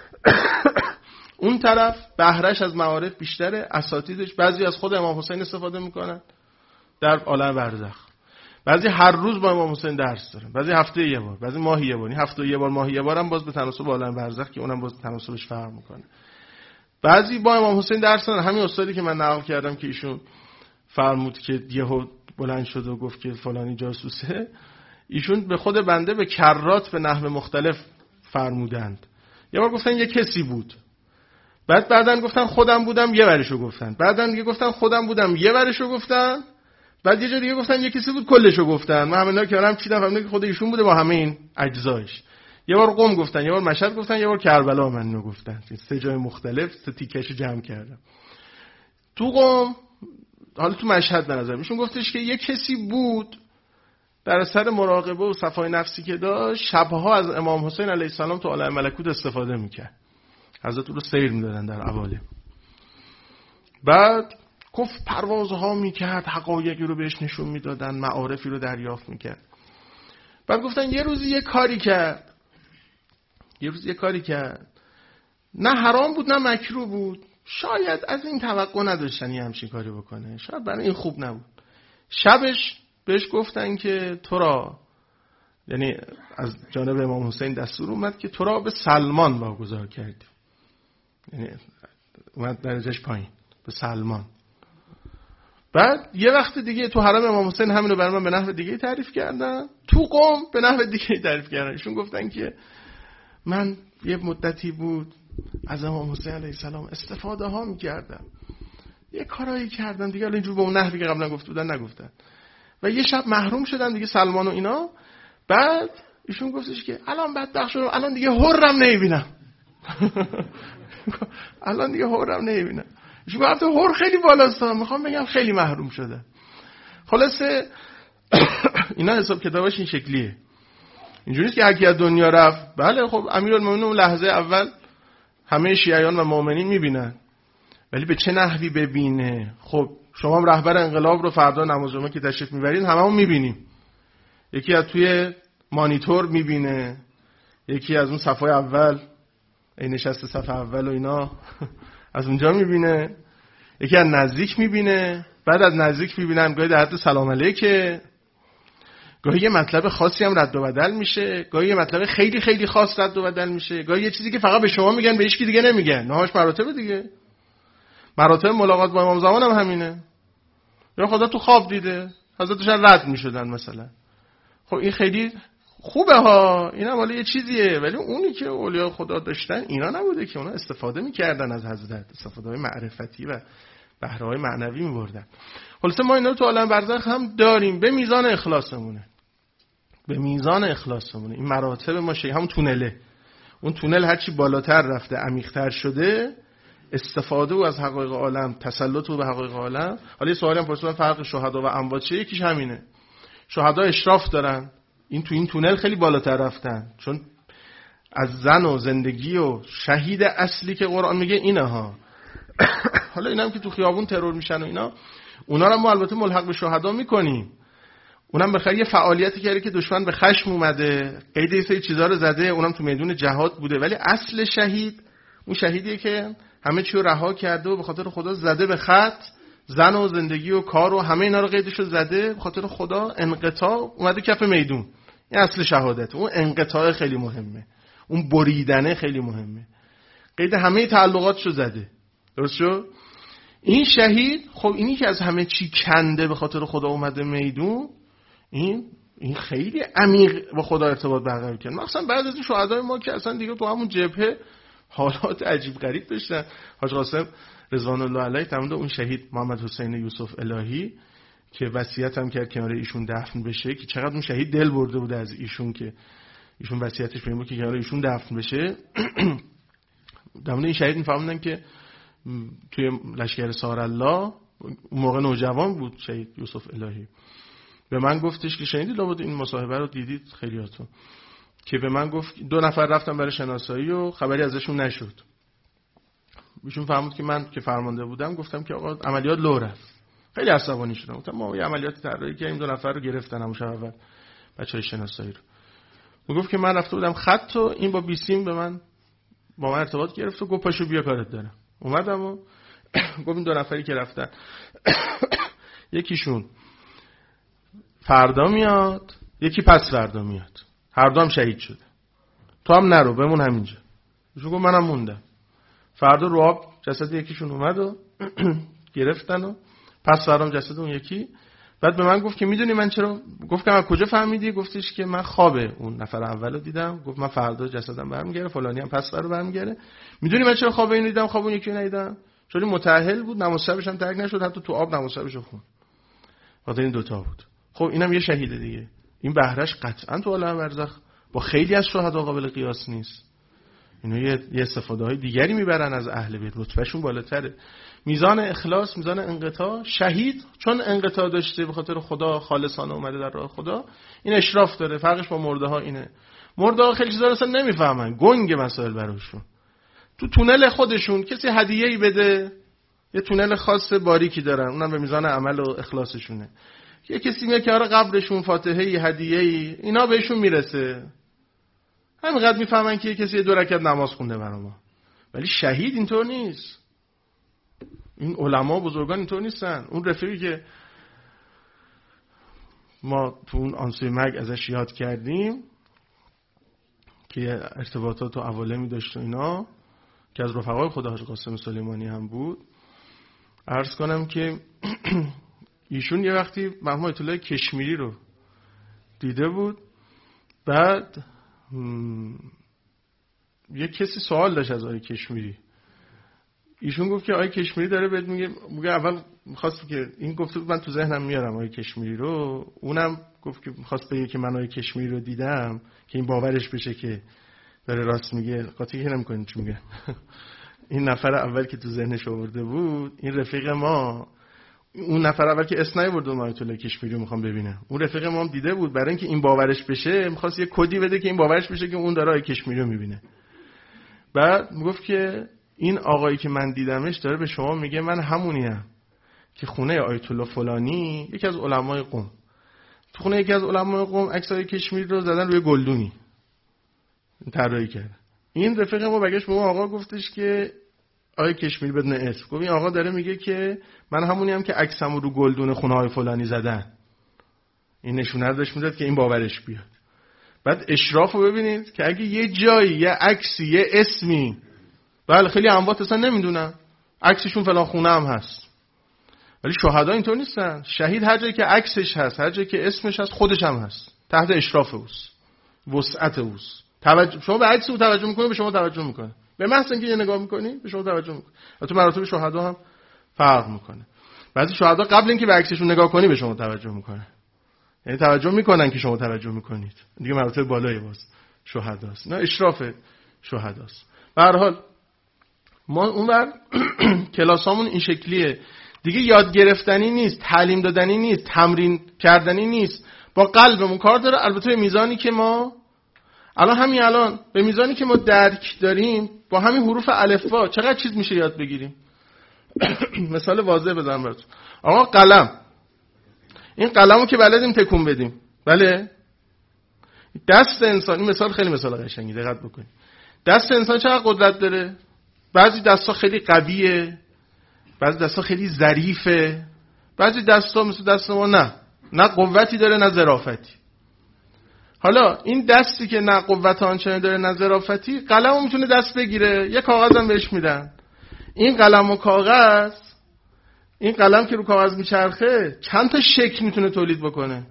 اون طرف بهرهش از معارف بیشتره. اساتیدش بعضی از خود امام حسین استفاده میکنن در عالم برزخ، بعضی هر روز با امام حسین درس دارن، بعضی هفته یه بار، بعضی ماهی یه بار. هفته یه بار، ماهی یه بار هم باز به تناسب عالم برزخ که اونم باز تناسبش فرق میکنه. بعضی با امام حسین درس دارن. همین استادی که من نقل کردم که ایشون فرمود که یهو بلند شد و گفت که فلانی جاسوسه، ایشون به خود بنده به کرات به نحو مختلف فرمودند. یه بار گفتن یه کسی بود، بعدن گفتن خودم بودم، یه ورشو گفتن، بعدن دیگه گفتن خودم بودم، یه ورشو گفتن، بعد یه جا دیگه گفتن یه کسی بود کلشو گفتن. من همینا که هم چیدم فهمیدم که خود ایشون بوده با همه این اجزایش. یه بار قم گفتن، یه بار مشهد گفتن، یه بار کربلا منو گفتن. 3 جای مختلف 3 تیکه‌شو جمع کردم. تو قم، حالا تو مشهد به نظر ایشون گفتش که یه کسی بود در اثر مراقبه و صفای نفسی که داشت، شبها از امام حسین علیه السلام تو عالم ملکوت استفاده میکرد، حضرت رو سیر میدادن در عوالم. بعد گفت پروازها میکرد، حقایقی رو بهش نشون میدادن، معارفی رو دریافت میکرد. بعد گفتن یه روز یه کاری کرد، نه حرام بود نه مکروه بود، شاید از این توقع نداشتن یه همچین کاری بکنه، شاید برای این خوب نبود. شبش بهش گفتن که تو را، یعنی از جانب امام حسین دستور اومد که تو را به سلمان واگذار کردیم، یعنی اومد درجهش پایین به سلمان. بعد یه وقت دیگه تو حرم امام حسین همینو برای من به نحو دیگه تعریف کردن، تو قم به نحو دیگه تعریف کردن. ایشون گفتن که من یه مدتی بود از امام حسین علیه السلام استفاده ها میکردم، یه کارایی کردن دیگه، الان اینجور به اون نحوی که قبلا گفته بودن نگفتن، و یه شب محروم شدن دیگه سلمان و اینا. بعد ایشون گفتش که الان بدبخت شدم، الان دیگه حرم نمیبینم. الان دیگه حرم نمیبینم. ایشون گفت حر خیلی بالاست، میخوام بگم خیلی محروم شده. خلاصه اینا حساب کتابش این شکلیه. اینجوری نیست که هر کی از دنیا رفت. بله خب امیرالمومنین اون لحظه اول همه شیعیان و مؤمنین میبینن، ولی به چه نحوی ببینه؟ خب شما هم رهبر انقلاب رو فردا نماز جمعه که تشریف میبرید هممون میبینیم. یکی از توی مانیتور میبینه، یکی از اون صفحه اول، این نشسته صفحه اول و اینا از اونجا میبینه، یکی از نزدیک میبینه، بعد از نزدیک میبینن گاهی در حد سلام علیکه، گاهی یه مطلب خاصی هم رد و بدل میشه، گاهی یه مطلب خیلی خیلی خاص رد و بدل میشه، گاهی یه چیزی که فقط به شما میگن به هیچ کی دیگه نمیگن. نهاش مراتب دیگه. مراتب ملاقات با امام زمان هم همینه. یا خدا تو خواب دیده، حضرتشون رد میشدن مثلا. خب این خیلی خوبه ها، این هم حالا یه چیزیه، ولی اونی که اولیاء خدا داشتن اینا نبوده که اونا استفاده میکردن از حضرت، استفاده های معرفتی و بهره های معنوی میبردن. خلاصه ما اینا رو تو عالم برزخ هم داریم به میزان اخلاصمونه، به میزان اخلاصمونه. این مراتب ما همون تونله، اون تونل هرچی بالاتر رفته عمیق‌تر شده، استفاده و از حقایق عالم، تسلط و به حقایق عالم. حالا یه سوالی هم پرسیدن فرق شهدا و اموات چیه؟ یکیش همینه. شهدا اشراف دارن، این تو این تونل خیلی بالاتر رفتن، چون از زن و زندگی و شهید اصلی که قرآن میگه اینه ها. حالا اینا هم که تو خیابون ترور میشن و اینا، اونا رو ما البته ملحق به شهدا میکنیم. اونم بخیر یه فعالیتی کرده که دشمن به خشم اومده، قید یه سری چیزا رو زده، اونم تو میدون جهاد بوده، ولی اصل شهید اون شهیدیه که همه چی رو رها کرده و به خاطر خدا زده به خط، زن و زندگی و کار و همه اینا رو قیدشو زده، به خاطر خدا انقطاع اومده کف میدون. این اصل شهادت. اون انقطاع خیلی مهمه، اون بریدنه خیلی مهمه، قید همه تعلقاتشو زده. درست شد؟ این شهید خب اینی که از همه چی کنده به خاطر خدا اومده میدون، این خیلی عمیق با خدا ارتباط برقرار کرد. مثلا بعد از شهدای ما که اصلا دیگه تو همون جبهه حالات عجیب غریب داشتن. حاج قاسم رضوان الله علیه تمام اون شهید محمد حسین یوسف الهی که وصیت هم کرد کنار ایشون دفن بشه، که چقدر اون شهید دل برده بود از ایشون که ایشون وصیتش به این بود که کنار ایشون دفن بشه. در این شهید میفهموندن که توی لشکر سارالله اون موقع نوجوان بود شهید یوسف الهی. به من گفتش که شنیدید لابد این مصاحبه رو دیدید خیلیاتون، که به من گفت 2 نفر رفتن برای شناسایی و خبری ازشون نشد. ایشون فهمید که من که فرمانده بودم گفتم که آقا عملیات لو رفت. خیلی عصبانی شدم، گفتم ما یه عملیات طراحی کردیم 2 نفر رو گرفتن همون شب اول بچهای شناسایی رو. میگفت که من رفته بودم خط و این با بیسیم با من ارتباط گرفت و گفت پاشو بیا کارت دارم. اومدم و گفت این 2 نفری که رفتن یکیشون فردا میاد، یکی پس فردا میاد، هر دو هم شهید شده، تو هم نرو بمون همینجا. ایشون گفت منم موندم. فردا رو آب جسد یکیشون اومد و گرفتن و پس فردا جسد اون یکی. بعد به من گفت که میدونی من چرا؟ گفت که من کجا فهمیدی؟ گفتش که من خواب اون نفر اولو دیدم، گفت من فردا جسدم برمیگره، فلانی هم پس فردا برمیگره. میدونی من چرا خواب اینو دیدم، خواب اون یکی رو ندیدم؟ چون متأهل بود، نماز شبش هم ترک نشد، حتی تو آب نماز شبش خون. خاطر این دوتا بود. خب اینم یه شهید دیگه. این بهرهش قطعا تو عالم برزخ با خیلی از شهدا قابل قیاس نیست. اینا یه استفاده های دیگری میبرن از اهل بیت، رتبهشون بالاتره. میزان اخلاص، میزان انقطاع. شهید چون انقطاع داشته به خاطر خدا، خالصانه اومده در راه خدا، این اشراف داره. فرقش با مرده ها اینه. مرده ها خیلی چیزا اصلا نمیفهمن، گنگ مسائل براشون. تو تونل خودشون کسی هدیه‌ای بده، یه تونل خاص باریکی دارن، اونم به میزان عمل و اخلاصشونه. یه کسی میگه که آره قبرشون فاتحه‌ای، هدیه‌ای، اینا بهشون میرسه، همینقدر میفهمن که یه کسی 2 رکعت نماز خونده برای ما. ولی شهید اینطور نیست. این علما بزرگان اینطور نیستن. اون رفیقی که ما تو اون آنسوی مرگ ازش یاد کردیم که ارتباطات و عوالمی داشت و اینا، که از رفقای خدا حاج قاسم سلیمانی هم بود، عرض کنم که ایشون یه وقتی مرحوم آیت الله کشمیری رو دیده بود. بعد یه کسی سوال داشت از آقای کشمیری. ایشون گفت که آقای کشمیری داره بهت میگه اول می‌خواست که این گفته بود من تو ذهنم میارم آقای کشمیری رو، اونم گفت که می‌خواست بگه که من آقای کشمیری رو دیدم که این باورش بشه که داره راست میگه. قاطی نمی‌کنید چی میگه. این نفر اول که تو ذهنش آورده بود، این رفیق ما، اون نفر اول که اسم نیورد و آیت الله کشمیری رو میخوام ببینم، اون رفیق ما هم دیده بود، برای اینکه این باورش بشه می‌خواست یه کدی بده که این باورش بشه که اون داره آیت کشمیری رو میبینه. بعد میگفت که این آقایی که من دیدمش داره به شما میگه من همونیم که خونه آیت الله فلانی، یکی از علمای قم، تو خونه یکی از علمای قم عکس آیت کشمیری رو زدن روی گلدونی طراحی کرد. این رفیق ما برگشت به اون آقا گفتش که آقای کشمیری بدون اسم، گفت این آقا داره میگه که من همونیم که عکسمو رو گلدون خونه های فلانی زدن. این نشونه رو داشت میداد که این باورش بیاد. بعد اشرافو ببینید که اگه یه جایی یه عکسی یه اسمی، بله خیلی اموات اصلا نمیدونن عکسشون فلان خونه هم هست، ولی شهدا اینطور نیستن. شهید هر جایی که عکسش هست، هر جایی که اسمش هست، خودش هم هست، تحت اشراف اوست، وسعت اوست. شما به عکس او توجه میکنید، به شما توجه میکنه. به محض اینکه یه نگاه میکنی به شما توجه میکنه. البته مراتب شهدا هم فرق میکنه. بعضی شهدا قبل اینکه به عکسشون نگاه کنی به شما توجه میکنه، یعنی توجه میکنن که شما توجه میکنید، دیگه مراتب بالایی باز شهداست. نه اشراف شهداست. به هر حال ما اونور کلاسامون این شکلیه دیگه، یاد گرفتنی نیست، تعلیم دادنی نیست، تمرین کردنی نیست، با قلبمون کار داره. البته به میزانی که ما الان به میزانی که ما درک داریم با همین حروف الفبا چقدر چیز میشه یاد بگیریم. مثال واضح بزنم براتون. آقا قلم، این قلمو که بلدیم تکون بدیم، بله؟ دست انسان، این مثال خیلی مثال قشنگی، دقت بکنید. دست انسان چقدر قدرت داره؟ بعضی دستا خیلی قویه، بعضی دستا خیلی ظریفه، بعضی دستا مثل دست ما نه قوتی داره نه ظرافتی. حالا این دستی که نه قوت آنچنانی داره نه ظرافتی، قلمو میتونه دست بگیره، یه کاغذم بهش میدن. این قلم و کاغذ، این قلم که رو کاغذ میچرخه چند تا شکل میتونه تولید بکنه؟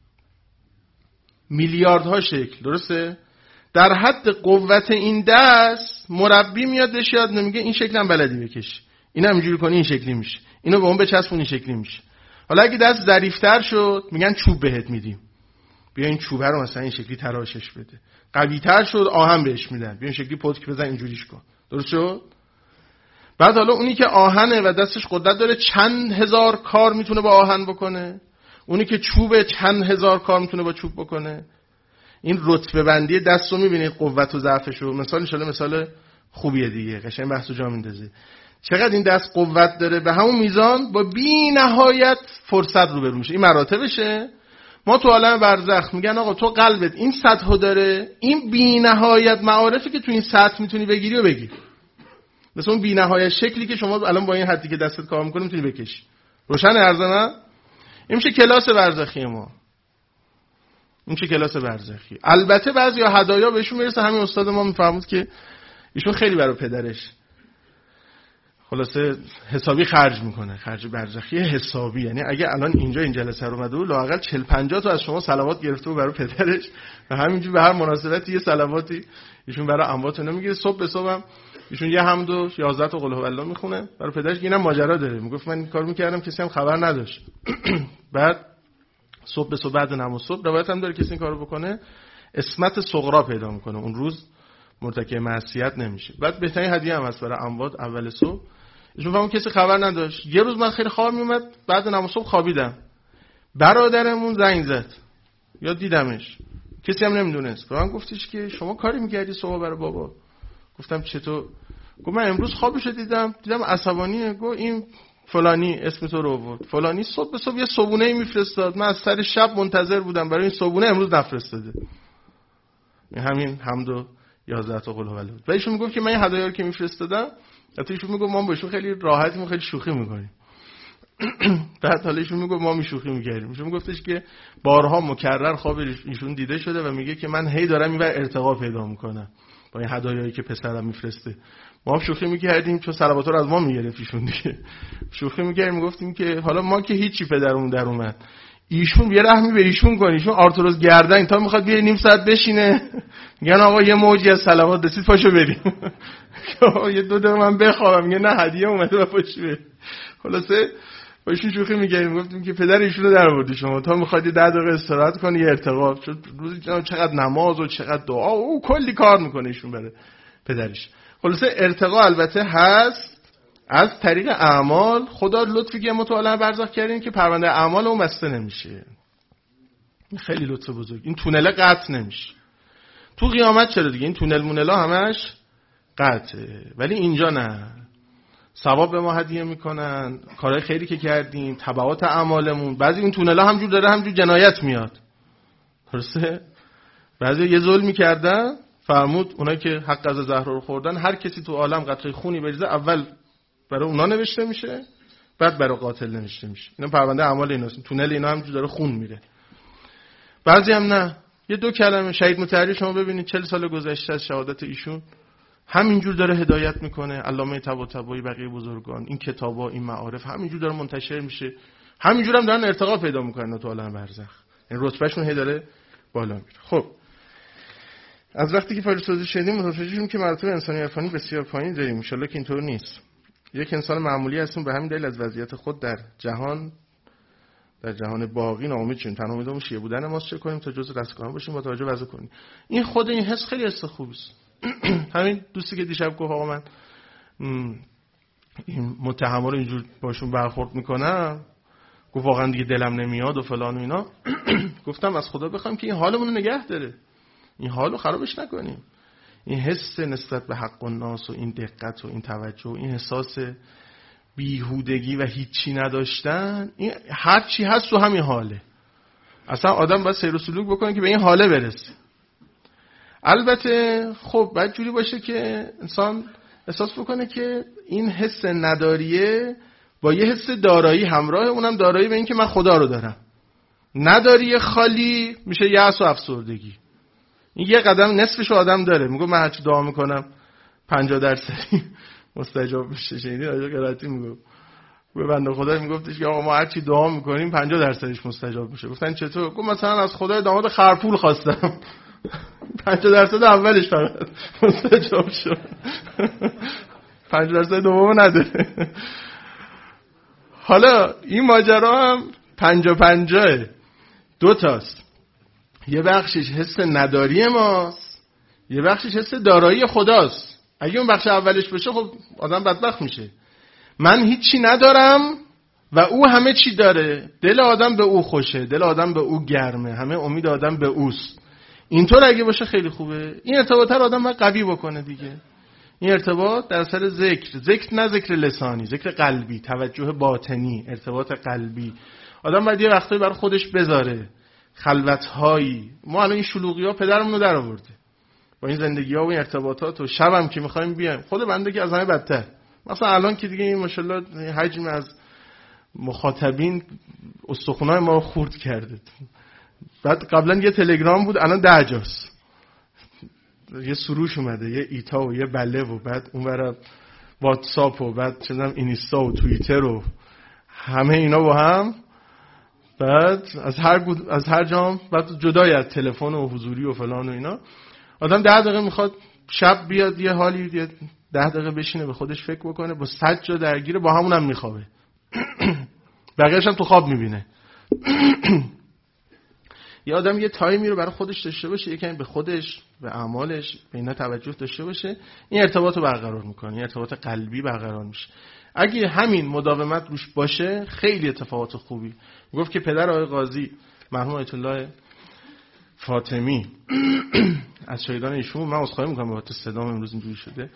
میلیاردها شکل، درسته؟ در حد قوت این دست مربی میاد بهش یاد نمیگه این شکل هم بلدی بکش، اینو اینجوری کنی این شکلی میشه، اینو به اون بچسبون این شکلی میشه. حالا اگه دست ظریف‌تر شد میگن چوب بهت میدیم، بیا این چوبه رو مثلا این شکلی تراشش بده. قوی‌تر شد آهن بهش میدن، بیا این شکلی پتک بزن اینجوریش کن، درست شد؟ بعد حالا اونی که آهنه و دستش قدرت داره چند هزار کار میتونه با آهن بکنه، اونی که چوبه چند هزار کار میتونه با چوب بکنه. این رتبه بندی دست رو میبینید، قوت و ضعفش رو. مثال خوبیه دیگه، قشنگ بحثو جا میندازه. چقدر این دست قوت داره، به همون میزان با بی نهایت فرصت روبرو میشه. این مراتبشه. ما تو عالم برزخ میگن آقا تو قلبت این سطحو داره، این بی نهایت معارفی که تو این سطح میتونی بگیری و بگیر. مثلا اون بی نهایت شکلی که شما الان با این حدی که دستت کار میکنه میتونی بکشی. روشن عرض من؟ این میشه کلاس برزخی ما. این چه کلاس برزخی. البته بعضیا هدایا بهشون میرسه. همین استاد ما میفهمید که ایشون خیلی برای پدرش خلاصه حسابی خرج میکنه، خرج برزخی حسابی. یعنی اگه الان اینجا این جلسه رو اومده و لااقل 40-50 تا از شما صلوات گرفته و برای پدرش و همینجوری به هر مناسبتی یه صلواتی ایشون برای امواتونه میگیره. صبح به صبحم ایشون یه حمد و 11 تا قل هو الله میخونه برای پدرش. اینم ماجرا داره، میگفت من این کارو میکردم کسی هم خبر نداشت. بعد صبح به صبح بعد نماز صبح روایت هم داره کسی این کارو بکنه اسمت صغرا پیدا میکنه، اون روز مرتکب معصیت نمیشه. بعد بهترین هدیه هم هست برای اموات اول صبح. ایشون فهمون کسی خبر نداشت. یه روز من خیلی خواب میومد، بعد نماز صبح خوابیدم، برادرمون زنگ زد یا دیدمش، کسی هم نمیدونست. به من گفتش که شما کاری میکردی صبح برای بابا؟ گفتم چطور؟ گفت من امروز خوابشو دیدم عصبانیه. گفت این فلانی اسم تو رو آورد، فلانی صبح به صبح یه صبونه میفرستاد، من از سر شب منتظر بودم برای این صبونه، امروز نفرستاده. همین حمد و 11 تا قل هو الله. و ایشون میگفت که من این هدایا رو که میفرستادم، البته ایشون میگفت ما با ایشون خیلی راحتیم و خیلی شوخی میکنیم. بعد حالا ایشون میگفت ما شوخی میکردیم. ایشون میگفتش که بارها مکرر خواب ایشون دیده شده و میگه که من هی دارم اینور ارتقا پیدا میکنم با این هدایایی که پسرم میفرسته. ما هم شوخی میکردیم چون صلوات رو از ما میگرفت ایشون دیگه. شوخی میکردیم میگفتیم که حالا ما که هیچی پدرمون در اومد، ایشون یه رحمی به ایشون کن، ایشون آرتروز گردن تا میخواد بیاد نیم ساعت بشینه، میگن آقا یه موجی از صلوات رسید پاشو بریم. یه 2 دقیقه من بخوابم، میگه نه هدیه اومده پاشو بریم. خلاصه با ایشون شوخی میکردیم میگفتیم که پدر ایشون رو در آوردی شما تا میخواد 10 دقیقه استراحت کنی یه ارتقا، چون روزی چقدر نماز و چقدر دعا و کلی کار میکنه ایشون برای پدرش. خلاصه ارتقا البته هست از طریق اعمال. خدا لطفی که ما تو عالم برزخ کردیم که پرونده اعمال اون بسته نمیشه. خیلی لطف بزرگ. این تونل قطع نمیشه. تو قیامت چرا دیگه این تونل مونلا همش قطعه، ولی اینجا نه. ثواب به ما هدیه میکنن، کارهای خیری که کردیم، تبعات اعمالمون. بعضی این تونلا همجور داره همجور جنایت میاد. درسته؟ بعضی یه ظلمی کردن، فرمود اونایی که حق از زهرا رو خوردن هر کسی تو عالم قطره خونی بریزه اول برای اونا نوشته میشه بعد برای قاتل نوشته میشه. اینا پرونده اعمال ایناست. تونل اینا همجور داره خون میره. بعضی هم نه. یه 2 کلمه شهید مطهری شما ببینید 40 سال گذشته از شهادت ایشون همینجور داره هدایت میکنه. علامه طباطبایی، بقیه بزرگان، این کتابا، این معارف همینجور داره منتشر میشه، همینجور هم دارن ارتقا پیدا میکنن تو عالم برزخ، این رتبهشون داره بالا میره. خب از وقتی که فایل توضیح شدیم متوجه شدیم که مراتب انسانی عرفانی بسیار پایین داریم. ان شاءالله که اینطور نیست. یک انسان معمولی هستیم، به همین دلیل از وضعیت خود در جهان باقی ناامید شدیم. تنها امیدمون شیعه بودن ماست. چه کنیم تا جزء رستگاران باشیم؟ با توجه وضع کنیم. این خود این حس خیلی حس خوبی است. همین دوستی که دیشب گفت آقا من این متهما رو اینجور باشون برخورد میکنم، گفت واقعا دیگه دلم نمیاد و فلان و اینا. گفتم از خدا بخوام که این حالمون رو نگه داره، این حالو خرابش نکنیم. این حس نسبت به حق الناس و این دقت و این توجه و این احساس بیهودگی و هیچی نداشتن، این هر چی هست تو همین حاله. اصلا آدم باید سیر و سلوک بکنه که به این حاله برسه. البته خب باید جوری باشه که انسان احساس بکنه که این حس نداریه با یه حس دارایی همراه، اونم دارایی به این که من خدا رو دارم. نداری خالی میشه یأس و افسردگی. این یه قدم نصفش آدم داره. میگه من هرچی دعا میکنم 50% مستجاب بشه. شنیدی آقا قرائتی میگه به بنده خدا میگفتش که آقا ما هرچی دعا میکنیم 50% مستجاب میشه. گفتن چطور؟ گفت مثلا از خدای داماد خرپول خواستم 50% اولش فقط مستجاب شد 5% دومو نداره. حالا این ماجرا هم 50-50 دو تاست. یه بخشش حس نداری ماست، یه بخشش حس دارایی خداست. اگه اون بخش اولش باشه خب آدم بدبخت میشه. من هیچی ندارم و او همه چی داره. دل آدم به او خوشه، دل آدم به او گرمه، همه امید آدم به اوست. اینطور اگه باشه خیلی خوبه. این ارتباط رو آدم باید قوی بکنه دیگه. این ارتباط در اثر ذکر نه ذکر لسانی، ذکر قلبی، توجه باطنی، ارتباط قلبی. آدم باید یه وقتایی برای خودش بذاره، خلوت‌هایی. ما الان این شلوغی‌ها پدرمون رو در آورده با این زندگی‌ها و این ارتباطات و شبم که می‌خوایم بیایم خود بنده که از همه بدتر. مثلا الان که دیگه این ماشاءالله حجم از مخاطبین استخونای ما رو خورد کرده. بعد قبلا یه تلگرام بود، الان 10 جاست. یه سروش اومده، یه ایتا و یه بله و بعد اونورا واتساپ و بعد چندم اینستا و توییتر و همه اینا با هم. بعد از هر جام بعد جدای از تلفن و حضوری و فلان و اینا. آدم 10 دقیقه میخواد شب بیاد یه حالی 10 دقیقه بشینه به خودش فکر بکنه، با 100 جا درگیره، با همونم میخوابه. بقیه‌اش هم تو خواب میبینه. یه آدم یه تایمی رو برای خودش داشته باشه، یکم به خودش، به اعمالش، به اینا توجه داشته باشه، این ارتباط رو برقرار میکنه، این ارتباط قلبی برقرار میشه. اگه همین مداومت روش باشه خیلی اتفاقات خوبی. گفت که پدر آقای قاضی مرحوم آیت الله فاطمی از شهیدان ایشون، من عذرخواهی میکنم بابت صدام امروز اینجوری شده.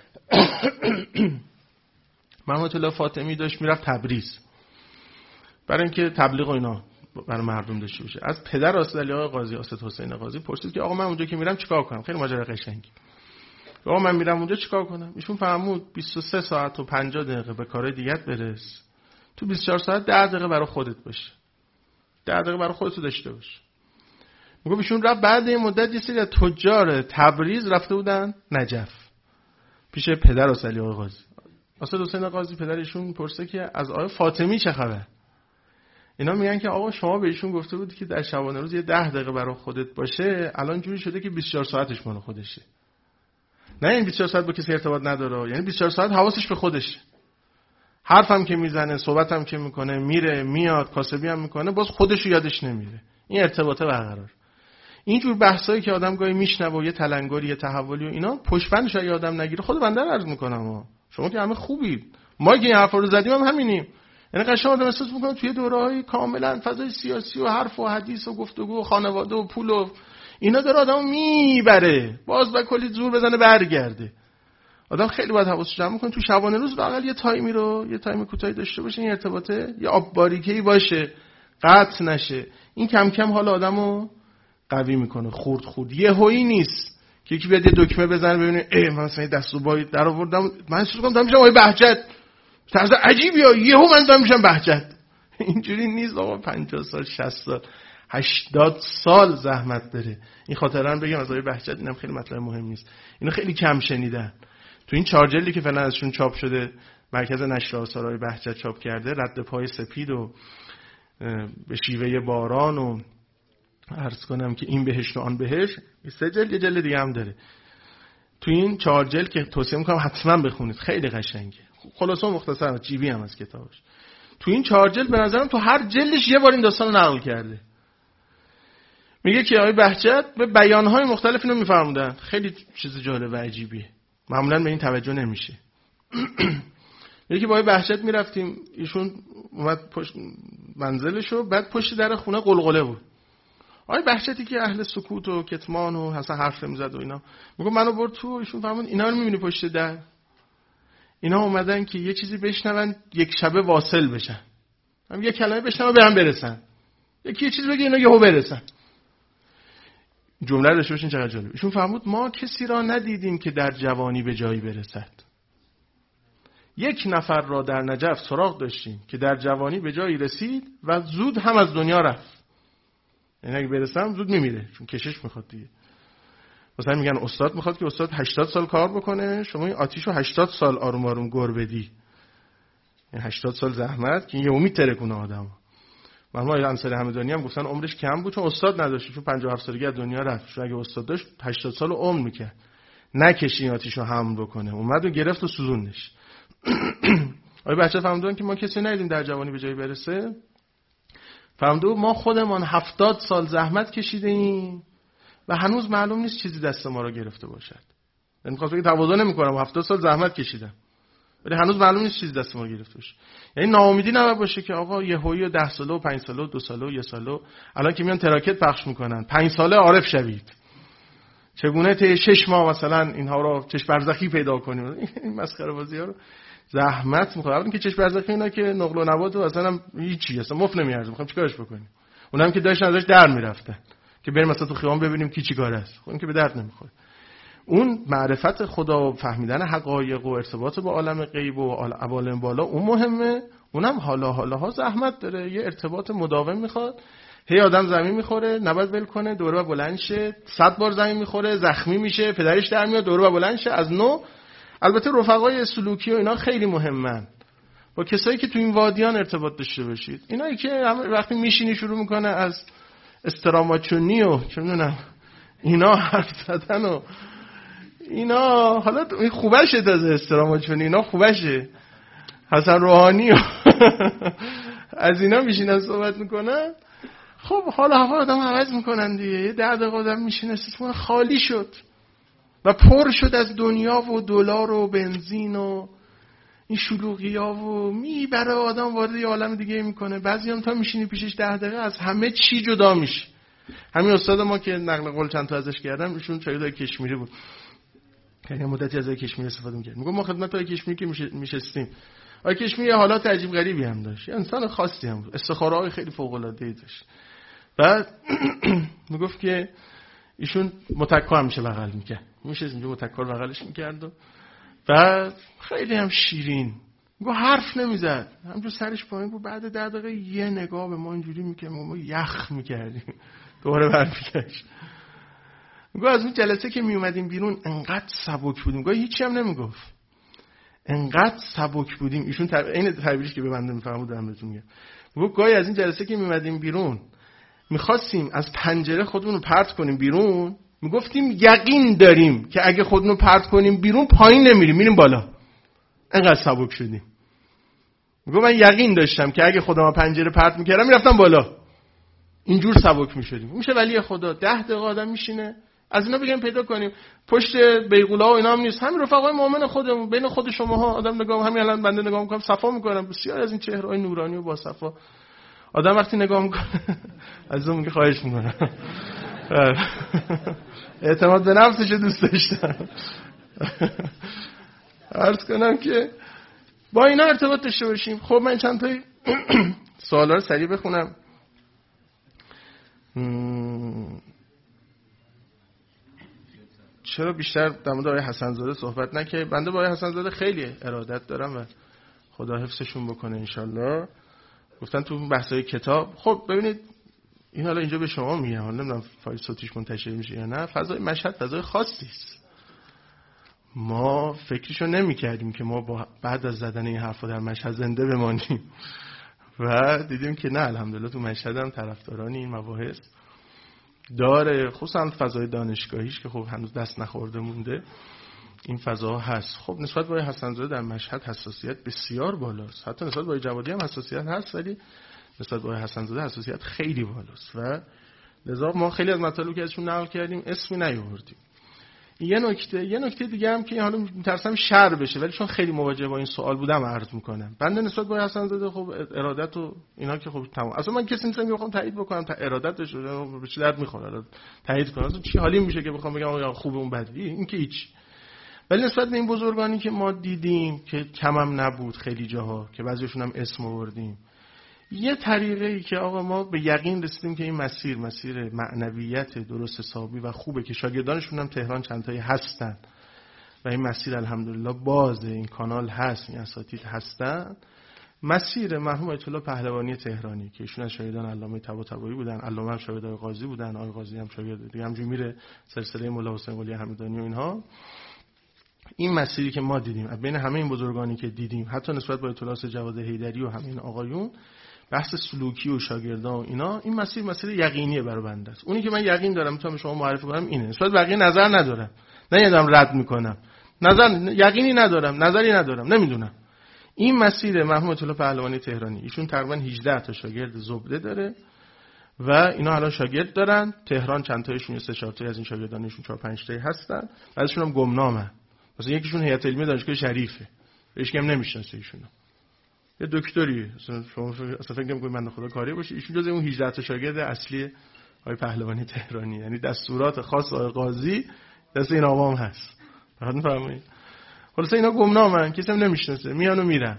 مرحوم آیت الله فاطمی داشت میرفت تبریز برای اینکه تبلیغ و اینا برای مردم داشته باشه. از پدر اسد علی آقا قاضی، اسد حسین قاضی پرسید که آقا من اونجا که میرم چیکار کنم؟ خیلی ماجرا قشنگی. آقا من میرم اونجا چیکار کنم؟ ایشون فرمود 23 ساعت و 50 دقیقه به کارهای دیگت برس. تو 24 ساعت 10 دقیقه برای خودت باشه. 10 دقیقه برای خودت داشته باش. میگه ایشون رفت بعد این مدت یه سری از تجار تبریز رفته بودن نجف پیش پدر اسد علی آقا قاضی. اسد حسین قاضی پدرشون پرسه که از آقا فاطمی چه خبر؟ اینا میگن که آقا شما به ایشون گفته بودی که در شبانه روز یه 10 دقیقه برای خودت باشه، الان جوری شده که 24 ساعتش مال خودشه. نه این 24 ساعت با کسی ارتباط نداره، یعنی 24 ساعت حواسش به خودشه. حرفم که میزنه، صحبتم که میکنه، میره میاد، کاسبی هم میکنه، باز خودشو یادش نمیره. این ارتباطه برقرار. اینجور بحثایی که آدم گاهی میشنوه و یه تلنگری، یه تحولی و اینا، پشتبندش اگه آدم نگیره، خود بنده عرض میکنم شما که همه خوبید، ما که این حرفا رو زدیم هم همینیم. یعنی قشنگ آدم احساس میکنه توی دوره‌های کاملا فضای سیاسی و حرف و حدیث و گفتگو و خانواده و پول و اینا داره آدمو میبره، باز با کلی زور بزنه برگرده. آدم خیلی باید حواسش جمع کنه تو شبانه روز لااقل یه تایمی رو، یه تایم کوتاهی داشته باشه، این ارتباطه یه آب باریکه‌ای باشه، قطع نشه. این کم کم حال آدمو قوی میکنه. خورد یهویی نیست که یکی بیاد یه دکمه بزنه ببینه من مثلا دستوبایی در آوردم، من احساس کنم دارم میشم آقای بهجت، طرز عجیبیه، یهو من دارم میشم بهجت. اینجوری نیست آقا. 50 سال 60 سال 80 سال زحمت داره. این خاطره هم بگم از آقای بهجت، اینم خیلی مطلب مهم نیست، اینو خیلی کم شنیدن. تو این 4 جلدی که فعلا ازشون چاپ شده، مرکز نشر آثار آقای بهجت چاپ کرده، رد پای سپید و به شیوه باران و عرض کنم که این بهشت و آن بهشت، 3 جلد، یه جلد دیگه هم داره. تو این 4 جلد که توصیه میکنم حتما بخونید، خیلی قشنگه، خلاصه مختصر، جیبی هم از کتابش. تو این 4 جلد به نظرم تو هر جلدش یه بار این داستان رو نقل کرده. میگه که آقای بهجت به بیانهای مختلف اینو میفرمودن. خیلی چیز جالب و عجیبیه، معمولا به این توجه نمیشه. میگه که با آقای بهجت میرفتیم، ایشون اومد پشت منزلشو، بعد پشت در خونه قلقله بود. آقای بهجتی که اهل سکوت و کتمان و اصلا حرف نمیزد و اینا، میگه منو برد تو، ایشون فرمود اینا رو میبینی پشت در، اینا اومدن که یه چیزی بشنون، یک شبه واصل بشن، هم یه کلمه بشنون به هم برسن، یکی یه چیزی بگه اینا یهو برسن. جمله رو داشته باشین چقدر جالب. ایشون فرمود ما کسی را ندیدیم که در جوانی به جایی برسد. یک نفر را در نجف سراغ داشتیم که در جوانی به جایی رسید و زود هم از دنیا رفت. یعنی اگه برسم زود میمیره، چون کشش میخواد دیگه. مثلا میگن استاد میخواد که استاد 80 سال کار بکنه، شما این آتیشو 80 سال آروم آروم گر بدی، یعنی 80 سال زحمت که یهو میترکونه آدمو. مرحوم انصاری همدانی هم گفتن عمرش کم بود چون استاد نداشت، چون 57 سالگی از دنیا رفت. چون اگه استاد داشت 80 سال عمر میکرد، نکشین آتیشو حمل بکنه، اومد و گرفت و سوزوندش. آقای بچه فهمیدن که ما کسی ندیدیم در جوانی به جایی برسه. فهمیدن ما خودمان 70 سال زحمت کشیده ایم و هنوز معلوم نیست چیزی دست ما رو گرفته باشد. یعنی می‌خواستم بگم تواضع نمی‌کنم، 70 سال زحمت کشیدم ولی هنوز معلوم نیست چیزی دست ما رو گرفته باشه. یعنی ناامیدی نباید باشه که آقا یهویی 10 ساله و 5 ساله و 2 ساله و 1 ساله، الان که میان تراکت پخش میکنن 5 ساله عارف شوید، چگونه طی 6 ماه مثلا اینها رو چشم برزخی پیدا کنیم. این مسخره بازی‌ها رو زحمت می‌خواد. الان که چشم برزخی اینا که نقل و نبات و اصلا هیچی اصلا مفت نمیارزه، می‌خوام چیکارش بکنیم؟ اونم که داشت نداشت در میرفتن که بریم مثلا تو خیابون ببینیم کی چیکار است، خب این که به درد نمیخوره. اون معرفت خدا و فهمیدن حقایق و ارتباط با عالم غیب و عوالم بالا اون مهمه. اونم حالا زحمت داره، یه ارتباط مداوم میخواد. هی آدم زمین میخوره، نباید ول کنه، دوره و بلند شه، 100 بار زمین میخوره، زخمی میشه، پدرش در میاد، دوره و بلند شه از نو. البته رفقای سلوکی و اینا خیلی مهمن، با کسایی که تو این وادیان ارتباط داشته باشید. اینایی که وقتی میشینی شروع میکنه از استراماچونی و چه میدونم اینا حرف زدن و اینا، حالا این خوبشه، تازه استراماچونی اینا خوبشه، حسن روحانی و از اینا میشینن صحبت میکنن، خب حالا هوا آدم عوض میکنن دیگه. یه 10 دقیقه آدم میشینه احساس خالی شد و پر شد از دنیا و دلار و بنزین و این شلوغی‌ها و میبره آدم وارد یه عالم دیگه میکنه. بعضیام تا میشینی پیشش 10 دقیقه از همه چی جدا میشه. همین استاد ما که نقل قول چند تا ازش کردم، ایشون شاگرد کشمیری بود، یه مدتی از کشمیر استفاده می‌کرد. میگم ما خدمت آقای کشمیری که میشستیم، آقای کشمیری حالات عجیب غریبی هم داشت، انسان خاصی هم بود، استخاره‌های خیلی فوق‌العاده‌ای داشت. بعد میگفت که ایشون متکا هم میشه بغل میکرد، میشه اینجا متکا رو بغلش میکرد و بعد خیلی هم شیرین، میگه حرف نمیزد، همجور سرش پایین بود. بعد 10 دقیقه یه نگاه به ما اینجوری میکرد، ما یخ میکردیم، دوباره برمیگشت. میگه از اون جلسه که میومدیم بیرون انقدر سبک بودیم، میگه هیچی هم نمیگفت، انقدر سبک بودیم. ایشون این تعبیرش که به بنده میفهمودم بهتون میگم. میگه گاهی از این جلسه که میومدیم بیرون میخواستیم از پنجره خودمون رو پرت کنیم بیرون، میگفتیم یقین داریم که اگه خودمون رو پرت کنیم بیرون پایین نمیریم، میریم بالا، انقدر سبک شدیم. میگه من یقین داشتم که اگه خودم از پنجره پرت میکردم میرفتم بالا، اینجور سبک میشدیم. میشه ولی خدا 10 دقیقه آدم میشینه از اینا بگیم پیدا کنیم. پشت بیغولا و اینا هم نیست، همین رفقای مؤمن خودمون، بین خود شماها آدم نگاه، همین الان بنده نگاه میکنم صفا میکنم، بسیار از این چهره‌های نورانی و با صفا آدم وقتی نگاه میکنه از اون میگه خواهش میکنم اعتماد به نفسش دوست داشتم. عرض کنم که با اینا ارتباط داشته باشیم. خب من چند تا سوالا رو سریع بخونم. چرا بیشتر در مورد آقای حسن زاده صحبت نکنه؟ بنده با آقای حسن زاده خیلی ارادت دارم و خدا حفظشون بکنه انشالله. گفتن تو بحثای کتاب. خب ببینید این حالا اینجا به شما میگم، حالا نمیدونم فایل صوتیش منتشر میشه یا نه، فضای مشهد فضای خاصی است. ما فکرشو نمی‌کردیم که ما بعد از زدن این حرفا در مشهد زنده بمانیم و دیدیم که نه، الحمدلله تو مشهد هم طرفداران این مباحث داره، خصوصا فضای دانشگاهیش که خب هنوز دست نخورده مونده، این فضا هست. خب نسبت به حسن‌زاده در مشهد حساسیت بسیار بالاست، حتی نسبت به جوادی هم حساسیت هست، ولی نسبت به حسن‌زاده حساسیت خیلی بالاست و لذا ما خیلی از مطالبی که ازشون نقل کردیم اسمی نیاوردیم. یه نکته دیگه هم که حالا میترسم شر بشه، ولی چون خیلی مواجه با این سوال بودم عرض میکنم. بنده نسبت به حسن‌زاده خب ارادت و اینا که خب تمام، اصلا من کسی نیستم که بخوام تایید بکنم ارادتش رو به چه درد میخوره تایید کنم، اصلا چی حالی میشه که بخوام بگم آقا خوبه اون بده، این که هیچ. ولی نسبت به این بزرگانی که ما دیدیم که کمم نبود خیلی جاها که بعضیشون هم اسم آوردیم، یه طریقه‌ای که آقا ما به یقین رسیدیم که این مسیر معنویت درست حسابی و خوبه که شاگردانشون هم تهران چند تایی هستن و این مسیر الحمدلله بازه، این کانال هست، این اساتید هستن. مسیر مرحوم آیت الله پهلوانی تهرانی که ایشون از شاگردان علامه طباطبایی بودن، علامه هم شاگرد آقای قاضی بودن، آقای قاضی هم شاگرد دیگه، همینجوری میره سلسله مولا حسین قلی همدانی و اینها. این مسیری که ما دیدیم بین همه این بزرگانی که دیدیم، حتی نسبت با آیت الله جواد حیدری و همین آقایون، بحث سلوکی و شاگردان و اینا، این مسیر یقینیه برای بنده است. اونی که من یقین دارم میتونم به شما معرفی کنم اینه. نسبت بقیه نظر ندارم، نه یادم رد میکنم، یقینی ندارم، نظری ندارم، نمیدونم. این مسیر مرحوم آیت الله پهلوانی تهرانی، ایشون تقریبا 18 تا شاگرد زبده داره و اینا الان شاگرد دارن تهران، چند تایشون 3-4 تا از این شاگردانشون 4-5 تایی هستن، بعضیشون هم گمنامن. مثلا یکیشون هیئت علمی دانشگاه شریفه، هیچ کم نمیشناسه ایشونو، یه دکتری، شما اصلا فکر نمی‌کنید من خدا کاری باشه، ایشون جز اون 18 تا شاگرد اصلی آقای پهلوانی تهرانی، یعنی دستورات خاص آقای قاضی دست این آقام هست. فقط می‌فهمید؟ خلاص اینا گمنامن، کسی هم نمیشناسه، میان و میرن.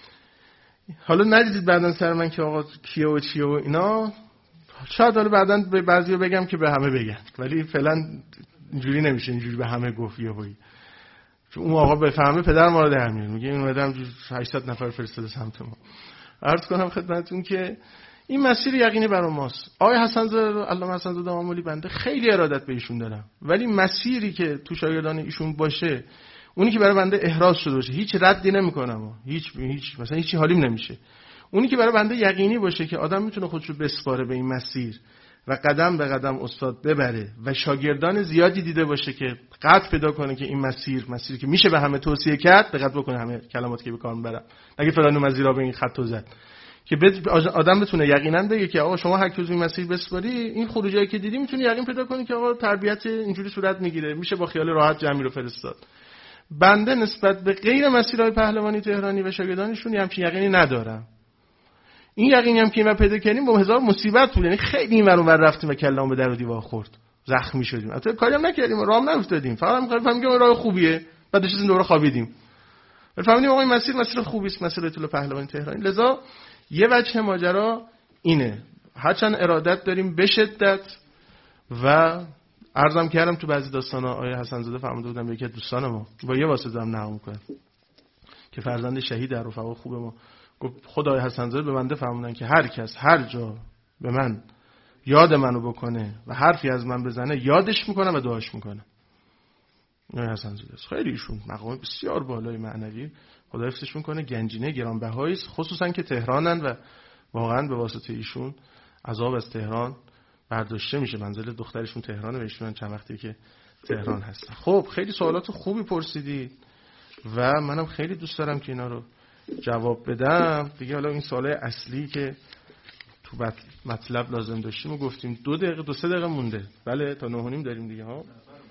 حالا ندیدید بعدن سر من که آقا کیه و چیه و اینا، شاید حالا بعدن به بعضیا بگم که به همه بگن، ولی فعلا اینجوری نمیشه، اینجوری به همه گفت یهویی. چون اون آقا بفهمه پدر ما رو در میاره، میگه این اومدم 800 نفر فرستاده سمت ما. عرض کنم خدمتتون که این مسیر یقینی برای ماست. آقای حسن‌زاده، علامه حسن‌زاده آملی، بنده خیلی ارادت به ایشون دارم، ولی مسیری که تو شاگردان ایشون باشه، اونی که برای بنده احراز شده باشه، هیچ ردی نمی‌کنم، هیچ مثلا هیچی حالیم نمیشه. اونی که برای بنده یقینی باشه که آدم میتونه خودشو بسپاره به این مسیر و قدم به قدم استاد ببره و شاگردان زیادی دیده باشه که قد پیدا کنه که این مسیری که میشه به همه توصیه کرد، دقت بکنه همه کلماتی که به کار میبرم، نگه فلان مزیرا به این خط زد، که آدم بتونه یقینا بگه که آقا شما هر کی این مسیر بسپاری، این خروجایی که دیدی میتونی یقین پیدا کنی که آقا تربیت اینجوری صورت میگیره، میشه با خیال راحت جمعی رو فرستاد. بنده نسبت به غیر مسیرهای پهلوانی تهرانی و شاگردانشون همچین یقینی ندارم. این یقینی هم که ما پیدا کردیم با هزار مصیبت بود، یعنی خیلی اینور اونور رفتیم و کلام به در و دیوار خورد، زخمی شدیم، البته کاری هم نکردیم، راه هم نیفتادیم، فقط می‌خوایم که راه خوبیه، بعدش این دوره خوابیدیم. فهمیدیم آقا این مسیر خوبی است، مسیر آیت الله پهلوانی تهرانی. لذا یه وجه ماجرا اینه، هرچند ارادت داریم به شدت و عرضم کردم تو بعضی داستانا آیه حسن‌زاده فرموده بودن به یکی از دوستان ما با یه واسطه هم نام کنه که فرزند شهید در رفقا خوب ما گفت خدای حسن‌زاده به بنده فرمودن که هر کس هر جا به من یاد منو بکنه و حرفی از من بزنه یادش میکنم و دعاش میکنم. آیه حسن‌زاده خیلی ایشون مقام بسیار بالای معنوی، خدا حفظش میکنه، گنجینه گرانبهایی است، خصوصا که تهرانن و واقعا به واسطه ایشون عذاب از تهران برداشته میشه. منزل دخترشون تهرانه و ایشون چند وقتی که تهران هستن. خب خیلی سوالات خوبی پرسیدید و منم خیلی دوست دارم که اینا رو جواب بدم دیگه. حالا این سوالای اصلی که تو مطلب لازم داشتیم و گفتیم 2 دقیقه 2-3 دقیقه مونده. بله تا 9:30 داریم دیگه ها.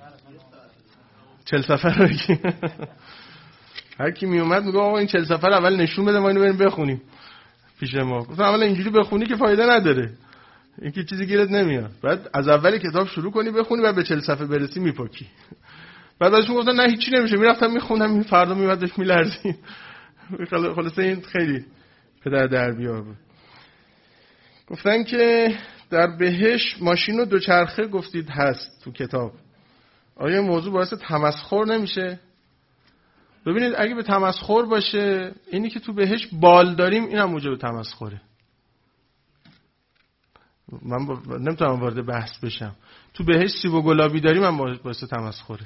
40 سفر رو هر کی می اومد میگه آقا این 40 سفر اول نشون بده ما اینو بریم بخونیم پیش ما. گفتم اولا اینجوری بخونی که فایده نداره، این که چیزی گیرت نمیاد، بعد از اول کتاب شروع کنی بخونی و به 40 صفحه برسی میپاکی. بعد ازشون گفتن نه هیچی نمیشه، میرفتم میخوندم، این فردا میومدش میلرزید. خلاصه این خیلی پدر در بیار بود. گفتن که در بهش ماشین و دوچرخه گفتید هست تو کتاب، آیا موضوع باعث تمسخر نمیشه؟ ببینید اگه به تمسخر باشه، اینی که تو بهش بال داریم اینم موجب تمسخره. من نمیتونم وارد بحث بشم. تو بهش سیب و گلابی داری، من باعث تمسخره.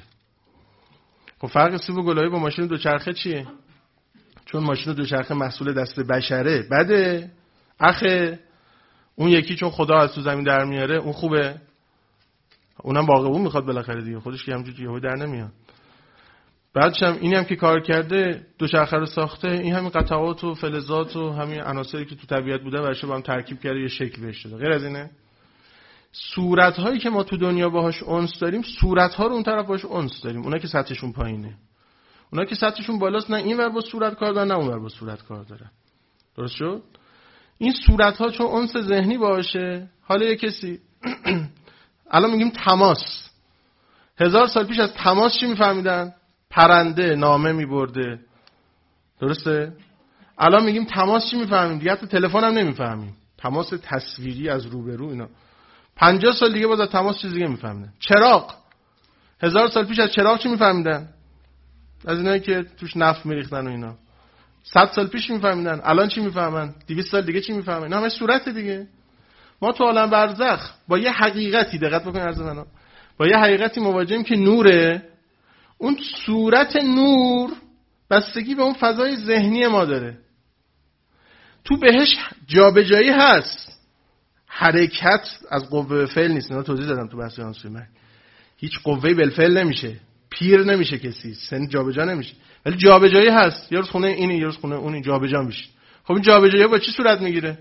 خب فرق سیب و گلابی با ماشین دوچرخه چیه؟ چون ماشین دوچرخه محصول دست بشره بده، اخه اون یکی چون خدا از تو زمین در میاره اون خوبه. اونم باغبون میخواد بالاخره دیگه، خودش که همینجوری یهو در نمیاد. بعدش هم اینی هم که کار کرده دوچرخه رو ساخته، این همین قطعات و فلزات و همین عناصری که تو طبیعت بوده براشو با هم ترکیب کرده یه شکل بهش داده. غیر از اینه صورت هایی که ما تو دنیا باهاش انس داریم، صورت ها رو اون طرف باهاش انس داریم. اونا که سطحشون پایینه، اونا که سطحشون بالاست، نه این ور با صورت کار دارن نه اون ور با صورت کار دارن. درست شد؟ این صورت ها چون انس ذهنی باشه، حالا یه کسی الان میگیم تماس، 1000 سال پیش از تماس چی میفهمیدن؟ پرنده نامه میبرده. درسته؟ الان میگیم تماس چی میفهمیم؟ دیگه حتی تلفن هم نمیفهمیم، تماس تصویری از روبرو اینا. 50 سال دیگه باز از تماس چیز دیگه میفهمیدن. چراغ، 1000 سال پیش از چراغ چی میفهمیدن؟ از اینایی که توش نفت میریختن و اینا. 100 سال پیش میفهمیدن، الان چی میفهمن؟ 200 سال دیگه چی میفهمن؟ اینا همه صورت دیگه. ما تو عالم برزخ با یه حقیقتی، دقت بکنید عرض منو، با یه حقیقتی مواجهیم که نوره. اون صورت نور بستگی به اون فضای ذهنی ما داره. تو بهش جابجایی هست، حرکت از قوه به فعل نیست. اینا توضیح دادم تو بحث آنسومر. هیچ قوه‌ای بالفعل نمیشه، پیر نمیشه کسی، سن جابجا نمیشه، ولی جابجایی هست. یه روز خونه اینی، یه روز خونه اونی، جابجا میشه. خب این جابجایی با چی صورت میگیره؟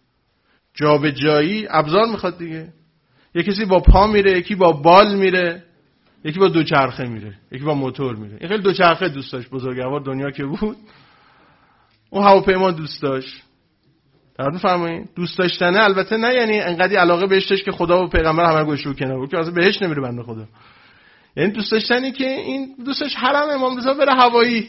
جابجایی ابزار میخواد دیگه. یه کسی با پا میره، یکی با بال میره، یکی با دوچرخه میره، یکی با موتور میره. این خیلی دوچرخه دوست داشت، بزرگوار دنیا که بود اون هواپیما دوست داشت. درست فرمایید؟ دوست داشتنه البته نه یعنی انقدی علاقه بهش داشت که خدا و پیغمبر همه رو گوشو کنار بود که اصلا بهش نمیره بنده خدا. یعنی دوست داشتنی که این دوستش حرم امام رضا بره هوایی.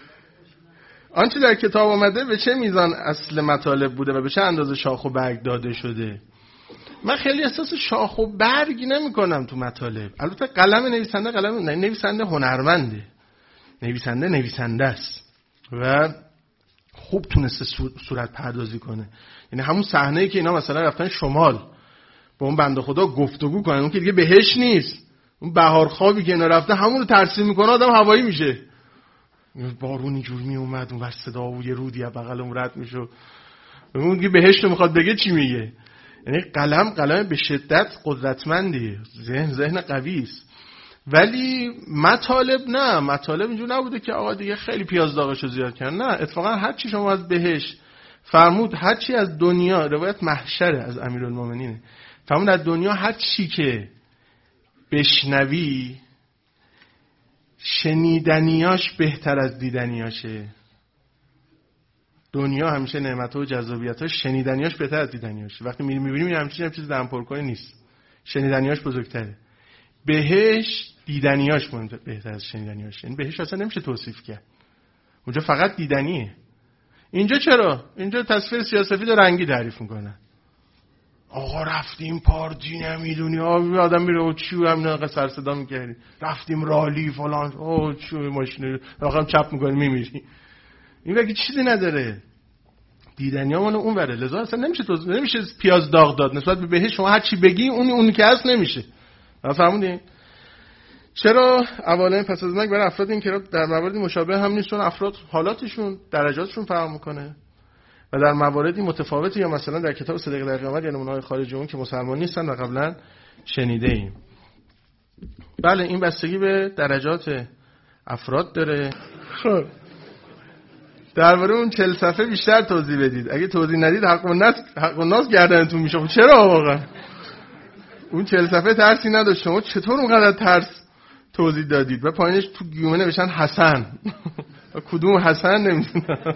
آنچه در کتاب اومده به چه میزان اصل مطالب بوده و به چه اندازه شاخ و برگ داده شده. من خیلی احساس شاخ و برگ نمی کنم تو مطالب. البته قلم نویسنده قلم نویسنده هنرمنده، نویسنده است و خوب تونسته صورت پردازی کنه. یعنی همون صحنه‌ای که اینا مثلا رفتن شمال با اون بنده خدا گفتگو کنن، اون که دیگه بهش نیست، اون بهار خوابی که اینا رفته همون رو ترسیم میکنه، آدم هوایی میشه. بارون اینجور می اومد اون ور صدا و یه رودی از بغل اون رد میشه، اون دیگه بهش نمیخواد بگه چی میگه. یعنی قلم به شدت قدرتمندیه، ذهن قوی است. ولی مطالب اینجور نبوده که آقا دیگه خیلی پیاز داغشو زیاد کردن. نه، اتفاقا هر چی شما از بهش فرمود، هر چی از دنیا، روایت محشر از امیرالمومنین فرمود از دنیا هر چی که بشنوی شنیدنیاش بهتر از دیدنیاشه. دنیا همیشه نعمت‌ها و جذابیت‌هاش، شنیدنیاش بهتر از دیدنیاشه. وقتی می‌بینیم این همچین چیز دم پرکنی نیست، شنیدنیاش بزرگتره. بهش دیدنیاش مهمتر، بهتر از شنیدنیاش. یعنی بهش اصلا نمیشه توصیف کرد، اونجا فقط دیدنیه. اینجا چرا؟ اینجا تصویر سیاه‌سفید و رنگی تعریف میکنن. آقا رفتیم پارتی نمیدونی، آدم میره چی و همین انقدر سر صدا میکردی، رفتیم رالی فلان، چی ماشین رقم چپ میکنی میمیری. این بگی چیزی نداره. دیدنی ها مال اون وره، لذا اصلا نمیشه پیاز داغ داد نسبت به بهش. شما هر چی بگی اونی که هست نمیشه. فهمیدین؟ چرا اولا پس از مرگ برای افراد این که در مواردی مشابه هم نیست، چون افراد حالاتشون درجاتشون فرق میکنه و در مواردی متفاوته. یا مثلا در کتاب صدق در قیامت، یعنی اونهای خارج اون که مسلمان نیستن و قبلا شنیده ایم. بله این بستگی به درجات افراد داره. خب درباره اون 40 صفحه بیشتر توضیح بدید. اگه توضیح ندید حق الناس گردنتون میشه. چرا واقعا اون 40 صفحه ترسی نداشت؟ شما چطور اونقدر ترس توضیح دادید؟ و پایینش تو گیومه نوشتن حسن. کدوم حسن نمیدونم.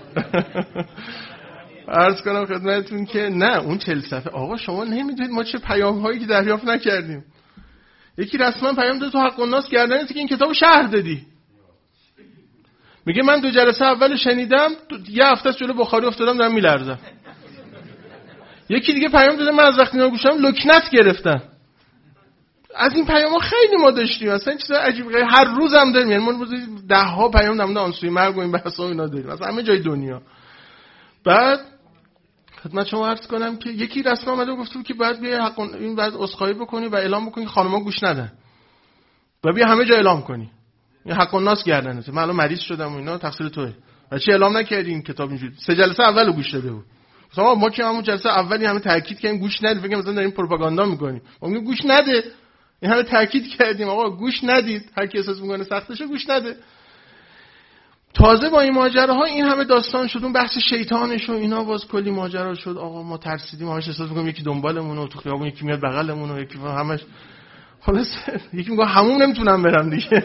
عرض کنم خدمتتون که نه، اون 40 صفحه آقا شما نمیدونید ما چه پیام هایی که دریافت نکردیم. یکی رسما پیام داد تو حق الناس گردنت که این کتابو شرح دادی. میگه من 2 جلسه اول شنیدم، یه هفته جلو بخاری افتادم دارم میلرزم. یکی دیگه پیام داده من از وقتی اینا گوشم لکنت گرفتم. از این پیاما خیلی ما داشتیم، اصلا چیز عجیب غریب هر روز هم داریم. یعنی ما روزی 10 پیام در مورد آنسوی مرگ و این بحثا و اینا داریم، اصلا همه جای دنیا. بعد خدمت شما عرض کنم که یکی رسما اومده گفته بود که باید بیا این بعد عذرخواهی بکنی و اعلام بکنی خانم‌ها گوش ندن و بیا همه جا اعلام کنی. این حق الناس گردنته. من الان مریض شدم و اینا تقصیر توئه. و چی اعلام نکردی این کتاب اینجوری؟ 3 جلسه اولو گوش داده بود. مثلا ما که همون جلسه اولی همه تاکید کردیم گوش ندید، فکر مثلا داریم پروپاگاندا می‌کنیم. ما میگیم گوش نده. این همه تاکید کردیم آقا گوش ندید. هر کی احساس می‌کنه سختشه گوش نده. تازه با این ماجراها این همه داستان شد، اون بحث شیطانش و اینا باز کلی ماجرا شد. آقا ما ترسیدیم، همش احساس می‌کنیم یکی دنبالمونه و تو خیابون یکی میاد بغلمون و یکی همش خلاص یکی میگه همون نمیتونم برم دیگه.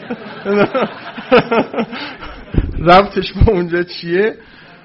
ربطش با اونجا چیه؟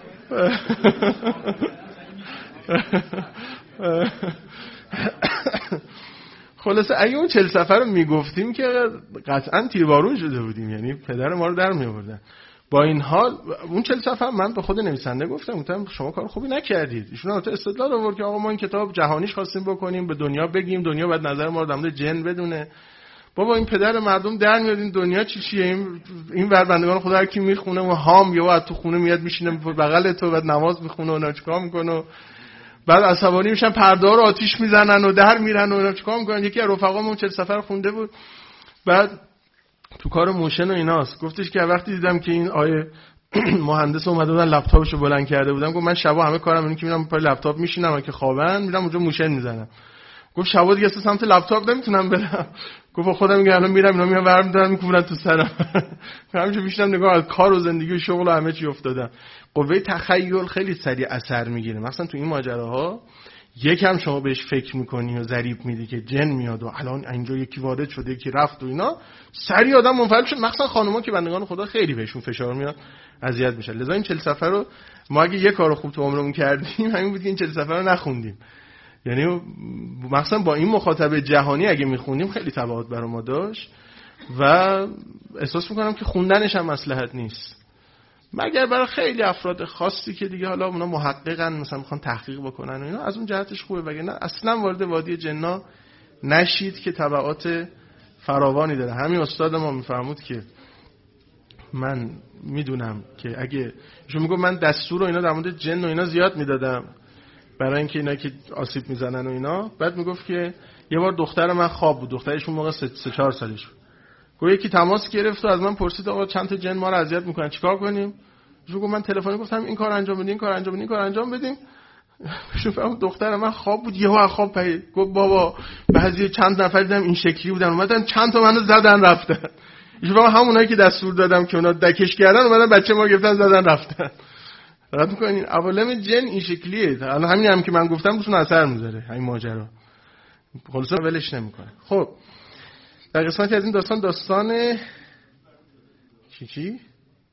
خلاصه اگه اون 40 صفحه رو میگفتیم که قطعا تیربارون شده بودیم، یعنی پدر ما رو در میآوردن. با این حال اون 40 صفحه من به خود نویسنده گفتم شما کار خوبی نکردید. ایشون البته استدلال آورد که آقا ما این کتاب جهانیش خواستیم بکنیم، به دنیا بگیم، دنیا بعد نظر ما رو در مورد جن بدونه. بابا این پدر مردم در میاد این دنیا چیه؟ این ور بندگان خدا هر کی میخونه و هام یا از تو خونه میاد میشینه بغل تو بعد نماز میخونه و چیکار میکنه، بعد عصبانی میشن پرده رو آتیش میزنن و در میرن و چیکار میکنن. یکی از رفقامون 40 صفحه خونده بود، بعد تو کار موشن و ایناست، گفتش که وقتی دیدم که این آیه مهندس اومده بودن لپتاپشو بلند کرده بودن، گفت من شبا همه کارم اینه که میرم پای لپتاپ میشینم که خوابن میرم اونجا موشن میزنم. گفت شبا دیگه اصلا سمت لپتاپ نمیتونم برم. گفت خودم میگم الان میرم اینا میان ورم دارن میکوبن تو سرم. همینجوری میشینم نگاه از کار و زندگی و شغل و همه چی افتادم. قوه تخیل خیلی سریع اثر میگیره، مثلا تو این ماجراها یکم شما بهش فکر میکنی و ضریب میدی که جن میاد و الان اینجا یکی وارد شده یکی رفت و اینا، سریع آدم منفعل شد. مثلا خانوما که بندگان خدا خیلی بهشون فشار میاد اذیت میشن. لذا این 40 صفحه رو ما اگه یه کارو خوب تو عمرمون کردیم همین بود که این 40 صفحه رو نخوندیم. یعنی مثلا با این مخاطب جهانی اگه میخونیم خیلی تبعات برای ما داشت و احساس میکنم که خوندنش هم مصلحت نیست، مگر برای خیلی افراد خاصی که دیگه حالا اونا محققن مثلا میخوان تحقیق بکنن و اینا، از اون جهتش خوبه، وگرنه اصلا وارد وادی جنا نشید که تبعات فراوانی داره. همین استاد ما میفرمود که من میدونم که اگه ایشون میگه من دستور و اینا در مورد جن و اینا زیاد میدادم برای اینکه اینا که آسیب میزنن و اینا، بعد میگفت که یه بار دختر من خواب بود، دخترشون موقع 3-4 سالش بود، گفت یکی تماس گرفت و از من پرسید آقا چند تا جن ما رو اذیت میکنن چیکار کنیم؟ جو گفت من تلفنی گفتم این کار انجام بدین، این کار انجام بدین، این کار انجام بدین. شو فهمید دختر من خواب بود، یهو از خواب پرید، گفت بابا بعضی چند نفر دیدم این شکلی بودن اومدن چند تا منو زدن رفتن. ایشون همونایی که دستور دادم که اونا دکش کردن اومدن بچه ما گرفتن زدن رفتن. رد میکنین عوالم جن این شکلیه. الان همین هم که من گفتم روشون اثر میذاره همین ماجرا، خلاص ولش نمیکنه. خب در قسمتی از این داستان چی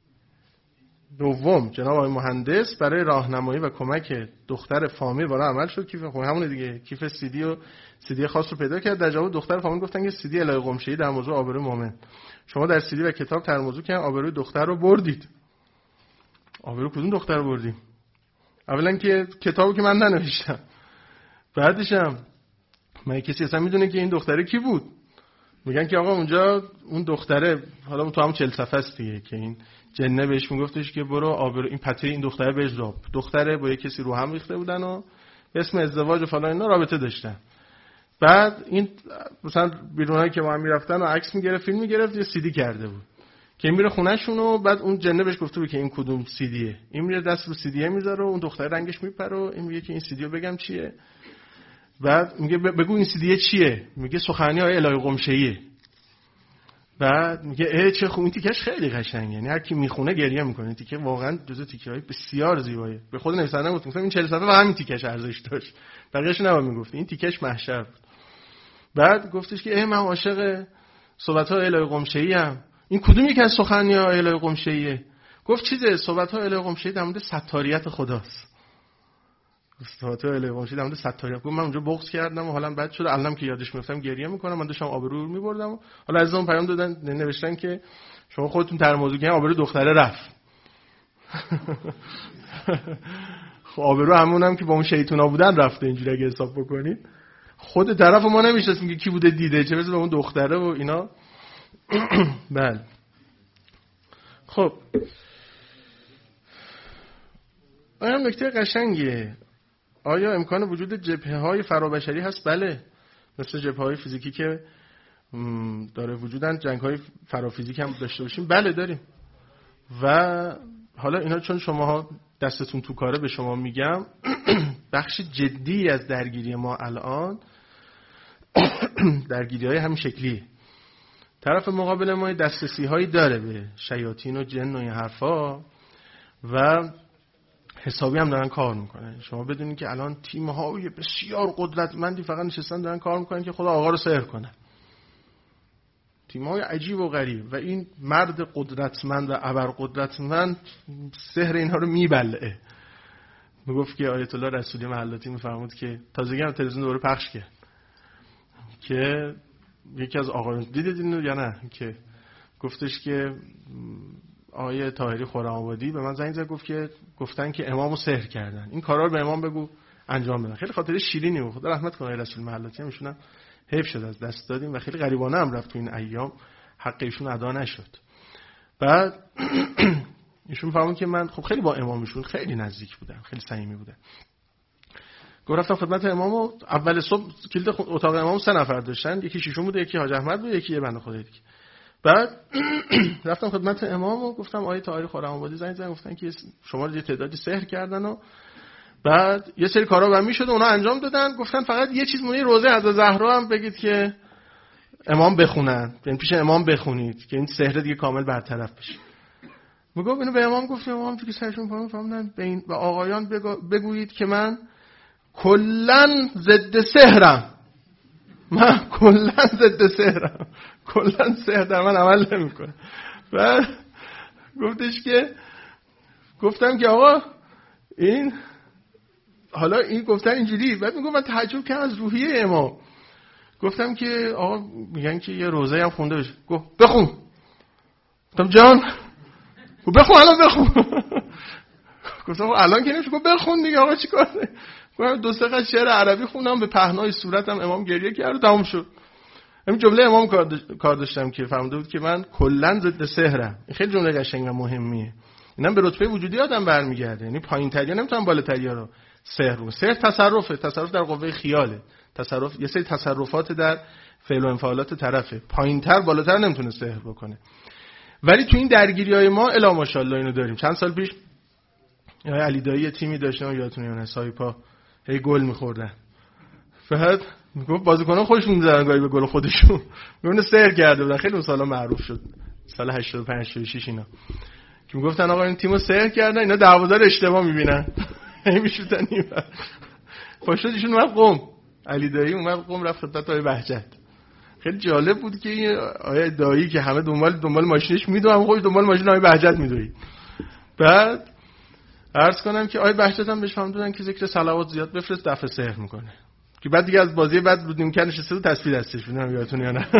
دوم جناب آقای مهندس برای راهنمایی و کمک دختر فامیل وارد عمل شد. کیف همونه دیگه، کیف CD و CD خاص رو پیدا کرد. در جواب دختر فامیل گفتن که CD الهی قمشه‌ای در موضوع آبروی مومن، شما در CD و کتاب تر موضوع کردن آبروی دختر رو بردید. آبروی کدوم دختر رو بردیم؟ اولا که کتابو که من ننوشتم، بعدش هم من کسی اصلا میدونه که این دختره کی بود. میگن که آقا اونجا اون دختره، حالا تو هم 40 صفحه است دیگه، که این جنه بهش میگفتش که برو آبرو این پته این دختره بهش راب، دختره با یه کسی رو هم ریخته بودن و به اسم ازدواج و فلان اینا رابطه داشتن. بعد این مثلا بیرونایی که با هم میرفتن و عکس میگرفت فیلم میگرفت یه CD کرده بود که میره خونه‌شون و بعد اون جنه بهش گفته بود که این کدوم CDه، این میره دست رو CD میذاره و اون دختره رنگش میپره و این میگه که این CD رو بگم چیه، بعد میگه بگو این CD چیه، میگه سخنرانی آقای الهی قمشه‌ایه. بعد میگه چه خوب، این تیکش خیلی قشنگه، یعنی هر کی میخونه گریه میکنه. این تیکه واقعا جزو تیکه‌های بسیار زیباییه. به خود نویسنده گفتم این 40 صفحه و همین تیکش ارزش داشت، بقیه‌اش نباید میگفت، این تیکش محشر بود. بعد گفتش که من عاشق صحبت‌های الهی قمشه‌ای ام. این کدوم یکی از سخنرانی‌های الهی قمشه‌ایه؟ گفت چیزه، صحبت‌های الهی قمشه‌ای در مورد ستاریت خداست. صحبت‌های الهی قمشه‌ای در مورد ستاریت. گفت من اونجا بغض کردم و حالا بعد شد الانم که یادش میافتم گریه میکنم، من داشتم آبرو می‌بردم. حالا از اون پیام دادن نوشتن که شما خودتون تر موضوع کردین آبرو دختره رفت. خب آبرو همونم که با اون شیطونا بودن رفته، اینجوری اگه حساب بکنید خود طرف ما نمی‌شناسیم که کی بوده دیده، چه برسه به اون دختره و اینا. بله خب این نکته قشنگیه. آیا امکان وجود جبهه‌های فرابشری هست؟ بله، مثل جبهه‌های فیزیکی که داره وجودن، جنگ‌های فرافیزیک هم داشته باشیم. بله داریم. و حالا اینا چون شماها دستتون تو کاره به شما میگم، بخش جدی از درگیری ما الان درگیری‌های همین شکلیه. طرف مقابل ما دسترسی‌هایی داره به شیاطین و جن و این حرفا و حسابی هم دارن کار میکنن. شما بدونید که الان تیم‌های بسیار قدرتمندی فقط نشستن دارن کار میکنن که خدا آقا رو سحر کنه. تیم‌های عجیب و غریب و این مرد قدرتمند و ابرقدرتمند سحر اینها رو میبلعه. میگفت که آیت الله رسولی محلاتی میفرمود که تازگی هم تلویزیون دوباره پخش کرد که یکی از آقایون دیدید اینو یا نه، که گفتش که آیه طاهری خرم‌آبادی به من زنگ زد گفت که گفتن که امامو سحر کردن، این کارا رو به امام بگو انجام بدن. خیلی خاطره شیرینی بود، خدا رحمت کنه رسول محلاتی، میشونم حیف شد از دست دادیم و خیلی غریبانه هم رفت تو این ایام، حق ایشون ادا نشد. بعد ایشون فهمون که من خب خیلی با امامشون خیلی نزدیک بودم، خیلی صمیمی بودم. رفتم خدمت امامو، اول صبح کلید اتاق امامو 3 نفر داشتن، یکی شیشون بود، یکی حاج احمد بود، یکی یه بنده خدای دیگه. بعد رفتم خدمت امامو، گفتم آیه طاهری خرم‌آبادی زنگ زدن گفتن که شما رو یه تعدادی سحر کردن و بعد یه سری کارا بهم میشد اونا انجام دادن، گفتن فقط یه چیز مونده، روزه حضرت زهرا هم بگید که امام بخونن، یعنی پیش امام بخونید که این سحر دیگه کامل برطرف بشه. میگم اینو به امام گفتم، امام دیگه سرشون فهمیدن به این و آقایان بگویید که من کلن ضد سحرم، من کلن ضد سحرم، کلن سحر در من عمل نمیکنه. بعد گفتش که گفتم که آقا این حالا این گفتن اینجوری، بعد میگم من تعجب کردم از روحیه امام. گفتم که آقا میگن که یه روزه هم خونده بشه، گفت بخون. گفتم جان گفت بخون الان بخون. گفتم الان که نمیشه، گفت بخون دیگه آقا چیکار کنم. گفتم 2-3 خط شعر عربی خوندم، به پهنای صورتم امام گریه کرد و تموم شد. همین جمله امام کار داشتم که فهمیده بود که من کلا ضد سحرم. این خیلی جمله قشنگ و مهمیه. اینم به رتبه وجودی آدم برمیگرده، یعنی پایین‌تریا نمیتونن بالاتریا رو سحر رو. سحر تصرفه، تصرف در قوه خیاله، تصرف یه سری تصرفات در فعل و انفعالات طرفه، پایین‌تر بالاتر نمیتونه سحر بکنه. ولی تو این درگیری‌های ما الا ماشاءالله اینو داریم. چند سال پیش علی دایی تیمی داشتن، یادتونه اون سایپا هی گل می‌خوردن، فقط میگفت بازیکنان خوش می‌ذارن گاهی به گل خودشون، میونه سحر کرده بودن. خیلی اون سالا معروف شد، سال 85 86 اینا، که میگفتن آقا این تیمو سحر کردن، اینا دروازه رو اشتباه می‌بینن میشوتن این خوششون اومد قم. علی دایی اومد قم، رفت خدمت آقای بهجت. خیلی جالب بود که این آقای دایی که همه دنبال ماشینش میدوام، خودش دنبال ماشین آقای بهجت میدوید. بعد عرض کنم که آقای بهجت هم بهش فهمیدن که ذکر صلوات زیاد بفرست دفع سحر میکنه، که بعد دیگه از بازی بعد بودیم که نشسته بود تصویر دستش بودم، یادتونه یا نه؟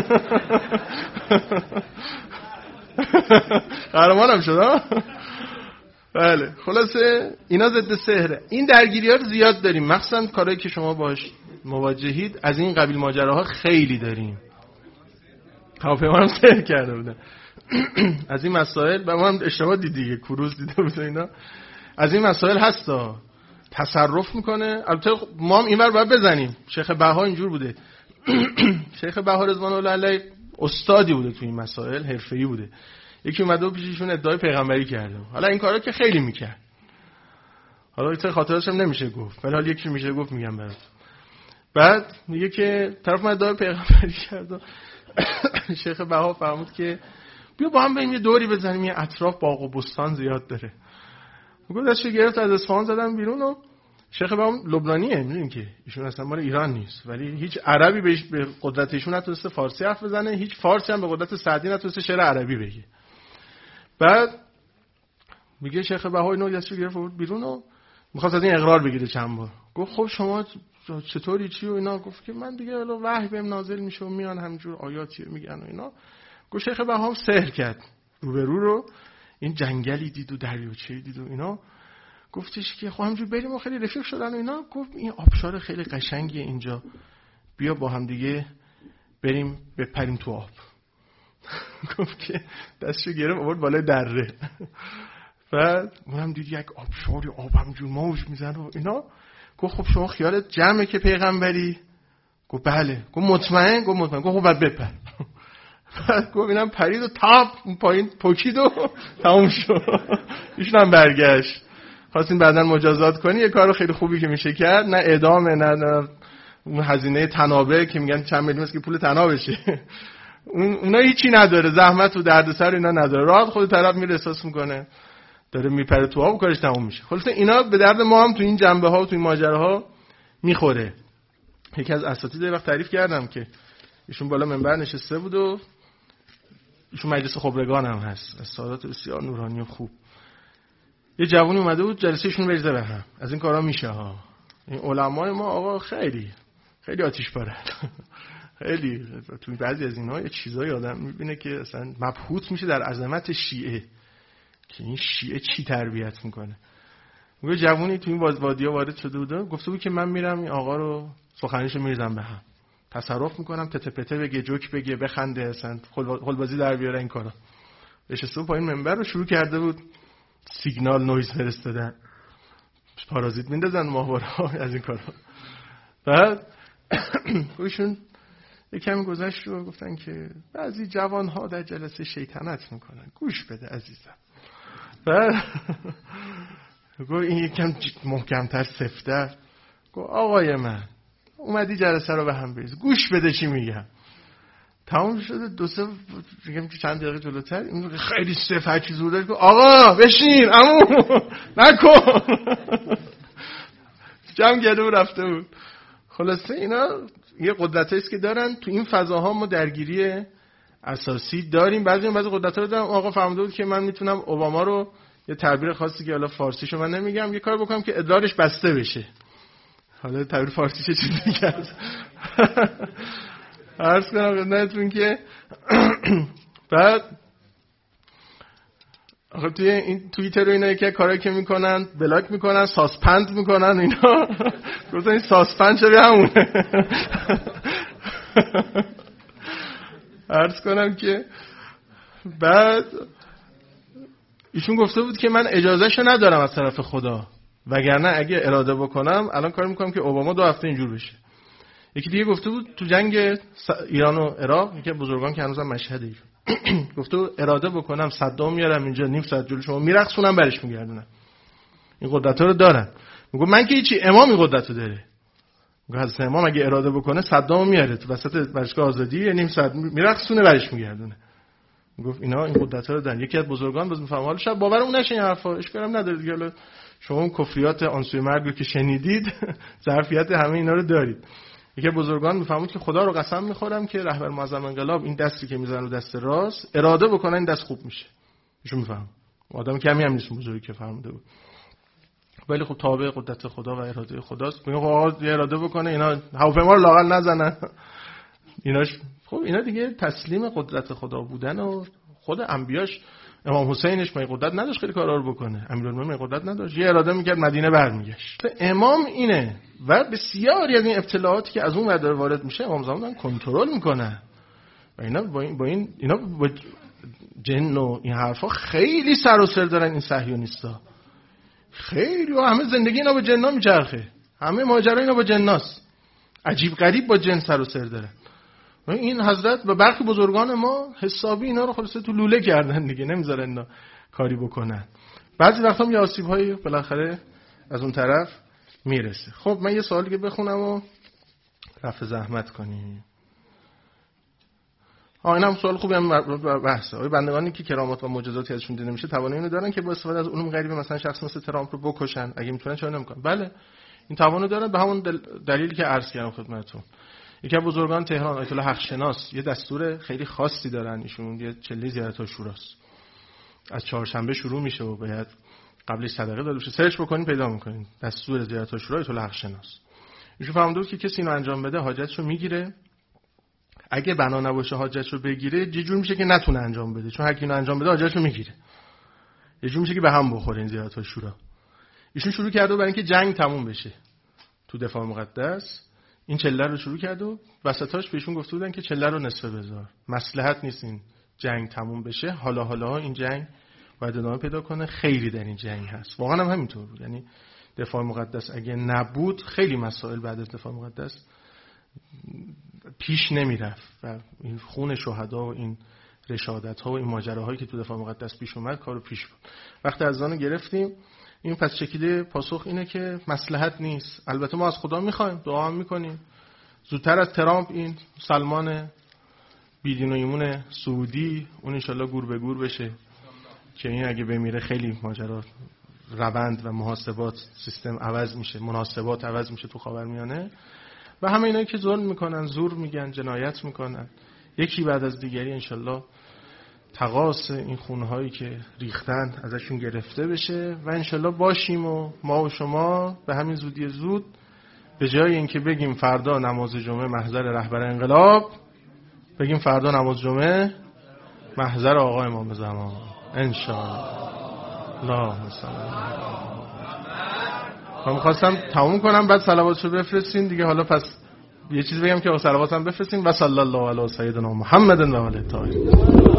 قهرمانم شد. بله خلاصه اینا ضد سحره. این درگیری‌ها رو زیاد داریم، مخصوصا کارهایی که شما باهاش مواجهید از این قبیل ماجراها خیلی داریم. هواپیما هم سحر کرده بودن از این مسائل، و ما هم اشتباه دیگه کروز دیده بود اینا. از این مسائل هستا تصرف میکنه. البته ما هم اینور باید بزنیم، شیخ بها اینجور بوده. شیخ بها رضوان الله علیه استادی بوده تو این مسائل، حرفه‌ای بوده. یکی اومده و پیششون ادعای پیغمبری کرده، حالا این کارا که خیلی میکرد، حالا این خاطرش هم نمیشه گفت، ولی حالا یکی میشه گفت میگم برات. بعد میگه که طرف من ادعای پیغمبری کرد، شیخ بها فرمود که بیا با هم بریم یه دوری بزنیم، یه اطراف باغ و بستان زیاد داره. میگه دستش گرفت از اصفهان زدم بیرون و شیخ بها لبنانیه، میدونین که ایشون اصلا مال ایران نیست، ولی هیچ عربی به قدرت ایشون نتونسته فارسی حرف بزنه، هیچ فارسی هم به قدرت سعدی نتونسته شعر عربی بگه. بعد میگه شیخ بها اینو دستش گرفت بیرون و میخواست از این اقرار بگیره چند بار. گفت خب شما چطوری چی و اینا؟ گفت که من دیگه الان وحی بهم نازل میشه و میان همینجور آیاتی میگن و اینا. گفت شیخ بها سحر کرد، روبرو رو این جنگلی دید و دریاچه‌ای دید و اینا. گفتش که خب همینجور بریم و خیلی رفیق شدن و اینا. گفت این آبشار خیلی قشنگیه اینجا، بیا با هم دیگه بریم بپریم تو آب. گفت که دستشو گرفت آورد بالای دره. بعد اونم دید یک آبشاری، آب همینجور موج میزنه و اینا. گفت خب شما خیالت جمعه که پیغمبری؟ گفت بله. گفت مطمئن؟ گفت مطمئن. گفت خب بعد بپر. بعد گفت اینم پرید و تاپ پایین پوکید و تموم شد. ایشون هم برگشت. خواستین بعداً مجازات کنی، یه کار خیلی خوبی که میشه کرد، نه اعدامه نه اون هزینه تنابه که میگن چند میلیون است که پول تنابشه. اونا هیچی نداره، زحمت و دردسر اینا نداره، راحت خود طرف میره احساس میکنه داره میپره تو آب و کارش تموم میشه. خلاص اینا به درد ما هم تو این جنبه ها و تو این ماجراها میخوره. یکی از اساتید یه وقت تعریف کردم که ایشون بالا منبر نشسته بود و ایشون مجلس خبرگان هم هست، از سادات بسیار نورانی و خوب. یه جوونی اومده بود جلسهشون بریزه به هم. از این کارا میشه ها. این علمای ما آقا خیلی آتش بارن. خیلی تو بعضی از اینا یه چیزایی آدم میبینه که اصلا مبهوت میشه در عظمت شیعه، که این شیعه چی تربیت میکنه. یه جوونی تو این وادی‌ها وارد شده بود، گفته بود که من میرم این آقا رو سخنرانیشو میریزم به هم، تصرف میکنم، تته پته بگه، جوک بگه، بخنده، اصلا خلبازی در بیاره این کارا. نشسته بود پایین منبر رو شروع کرده بود سیگنال نویز فرستادن، پارازیت میندازن ماهواره‌ها از این کارا. بعد ایشون یک کمی گذشت و گفتن که بعضی جوان‌ها در جلسه شیطنت میکنن، گوش بده عزیزم. بعد گفت این یکم محکم‌تر سفته، گفت آقای من اومدی جلسه رو به هم بریز، گوش بده چی میگم. تمام شده، دو سه میگم که چند دقیقه جلوتر این خیلی سفت هر چیز بود، آقا بشین عمو نکن. جمع کرده و رفته بود. خلاصه اینا یه قدرتایی است که دارن. تو این فضاها ما درگیری اساسی داریم. بعضی قدرت‌ها رو دارن. آقا فهمیده بود که من میتونم اوباما رو یه تعبیر خاصی که حالا فارسیشو من نمیگم، یه کار بکنم که ادرارش بسته بشه. حالا تعبیر فارسیش چه چیزی کرد. عرض کنم خدمتتون که بعد آخه توی این توییتر و اینا یکی کارایی که میکنن بلاک میکنن، ساسپند میکنن اینا. گفتن این ساسپند شبیه همونه. عرض کنم که بعد ایشون گفته بود که من اجازهشو ندارم از طرف خدا، وگرنه اگه اراده بکنم الان کار میکنم که اوباما 2 هفته اینجور بشه. یکی دیگه گفته بود تو جنگ ایران و عراق، یکی بزرگان که هنوزم مشهده، گفته بود اراده بکنم صدام میارم اینجا نیم ساعت جلوی شما میرقصونم برش میگردونم. این قدرت‌ها رو دارن. میگه من که هیچی، امام این قدرتو داره. میگه حضرت امام اگه اراده بکنه صدام میاره تو وسط ورزشگاه آزادی نیم ساعت میرقصونه برش میگردونه. میگفت اینا این قدرت‌ها رو دارن. یکی از بزرگان باز میفهمه، حالا شاید باورمون نشه این حرفا، اشکالم نداره دیگه، حالا شما اون کفریات آنسوی مرگ رو که شنیدید ظرفیت همه اینا رو دارید. یکی بزرگان میفهمید که خدا رو قسم میخورم که رهبر معظم انقلاب این دستی که میزنه رو دست راست اراده بکنه این دست خوب میشه. ایشون میفهم. آدم کمی هم نیست بزرگی که فهمیده بود. ولی خب تابع قدرت خدا و اراده خداست. میگه خب آقا اراده بکنه اینا هواپیما رو لاغر نزنن. ایناش خب اینا دیگه تسلیم قدرت خدا بودن و خود انبیاش. امام حسینش ما قدرت نداشت خیلی کارا رو بکنه، امیرالمومنین قدرت نداشت، یه اراده میکرد مدینه برمیگشت. امام اینه و بسیاری از این ابتلاعاتی که از اون ور داره وارد میشه امام زمان کنترل میکنه. و اینا با جن و این حرفا خیلی سر و سر دارن این صهیونیستا. خیلی و همه زندگی اینا با جن‌ها میچرخه، همه ماجرا اینا با جناست، عجیب غریب با جن سر و سر دارن. و این حضرت و برخی بزرگان ما حسابی اینا رو خلاصه تو لوله کردن دیگه، نمیذارن اینا کاری بکنن. بعضی وقتا هم یه آسیب‌هایی بالاخره از اون طرف میرسه. خب من یه سوالی که بخونم و رفع زحمت کنیم. اینم سوال خوبی هم بحثه. بندگانی که کرامات و معجزاتی ازشون دیده میشه توانایی اینو دارن که با استفاده از علوم غیبی مثلا شخص مثل ترامپ رو بکشن، اگه میتونن چرا نمیکنن؟ بله این توانو دارن، به همون دلیلی که عرض کردم خدمتتون. یکی از بزرگان تهران آیت الله حق شناس یه دستور خیلی خاصی دارن، ایشون یه چله زیارت عاشوراست، از چهارشنبه شروع میشه و باید قبلش صدقه داده بشه. سرچ بکنین پیدا میکنین دستور زیارت عاشورا آیت الله حق شناس. ایشون فهمیده بود که کسی اینو انجام بده حاجتشو میگیره، اگه بنا نباشه حاجتشو بگیره یه جور میشه که نتونه انجام بده، چون هر کی اینو انجام بده حاجتشو میگیره، یه جور میشه که به هم بخوره این زیارت عاشورا. ایشون شروع کرده برای اینکه جنگ تموم بشه تو دفاع مقدس، این چله رو شروع کرد و وسطاش بهشون گفته بودن که چله رو نصفه بذار، مصلحت نیست این جنگ تموم بشه، حالا این جنگ باید ادامه پیدا کنه، خیلی در این جنگ هست. واقعا هم همینطور بود، یعنی دفاع مقدس اگه نبود خیلی مسائل بعد از دفاع مقدس پیش نمیرفت و این خون شهدا و این رشادت ها و این ماجراهایی که تو دفاع مقدس پیش اومد کارو پیش بود. وقتی اذان گرفتیم این پس چکیده پاسخ اینه که مصلحت نیست. البته ما از خدا میخوایم، دعا هم میکنیم زودتر از ترامپ این سلمان بیدین و ایمون سعودی اون انشالله گور به گور بشه که این اگه بمیره خیلی ماجرا روند و محاسبات سیستم عوض میشه، مناسبات عوض میشه تو خاورمیانه. و همه اینایی که ظلم میکنن، زور میگن، جنایت میکنن، یکی بعد از دیگری انشالله تقاص این خونهایی که ریختن ازشون گرفته بشه و انشالله باشیم و ما و شما به همین زودی زود به جای اینکه بگیم فردا نماز جمعه محضر رهبر انقلاب بگیم فردا نماز جمعه محضر آقا امام زمان انشالله. اللهم صل علی محمد. من می‌خواستم تموم کنم بعد صلواتشو بفرستین دیگه. حالا پس یه چیز بگم که صلواتم بفرستین و صلی الله علی سیدنا محمد و آله الطاهرین.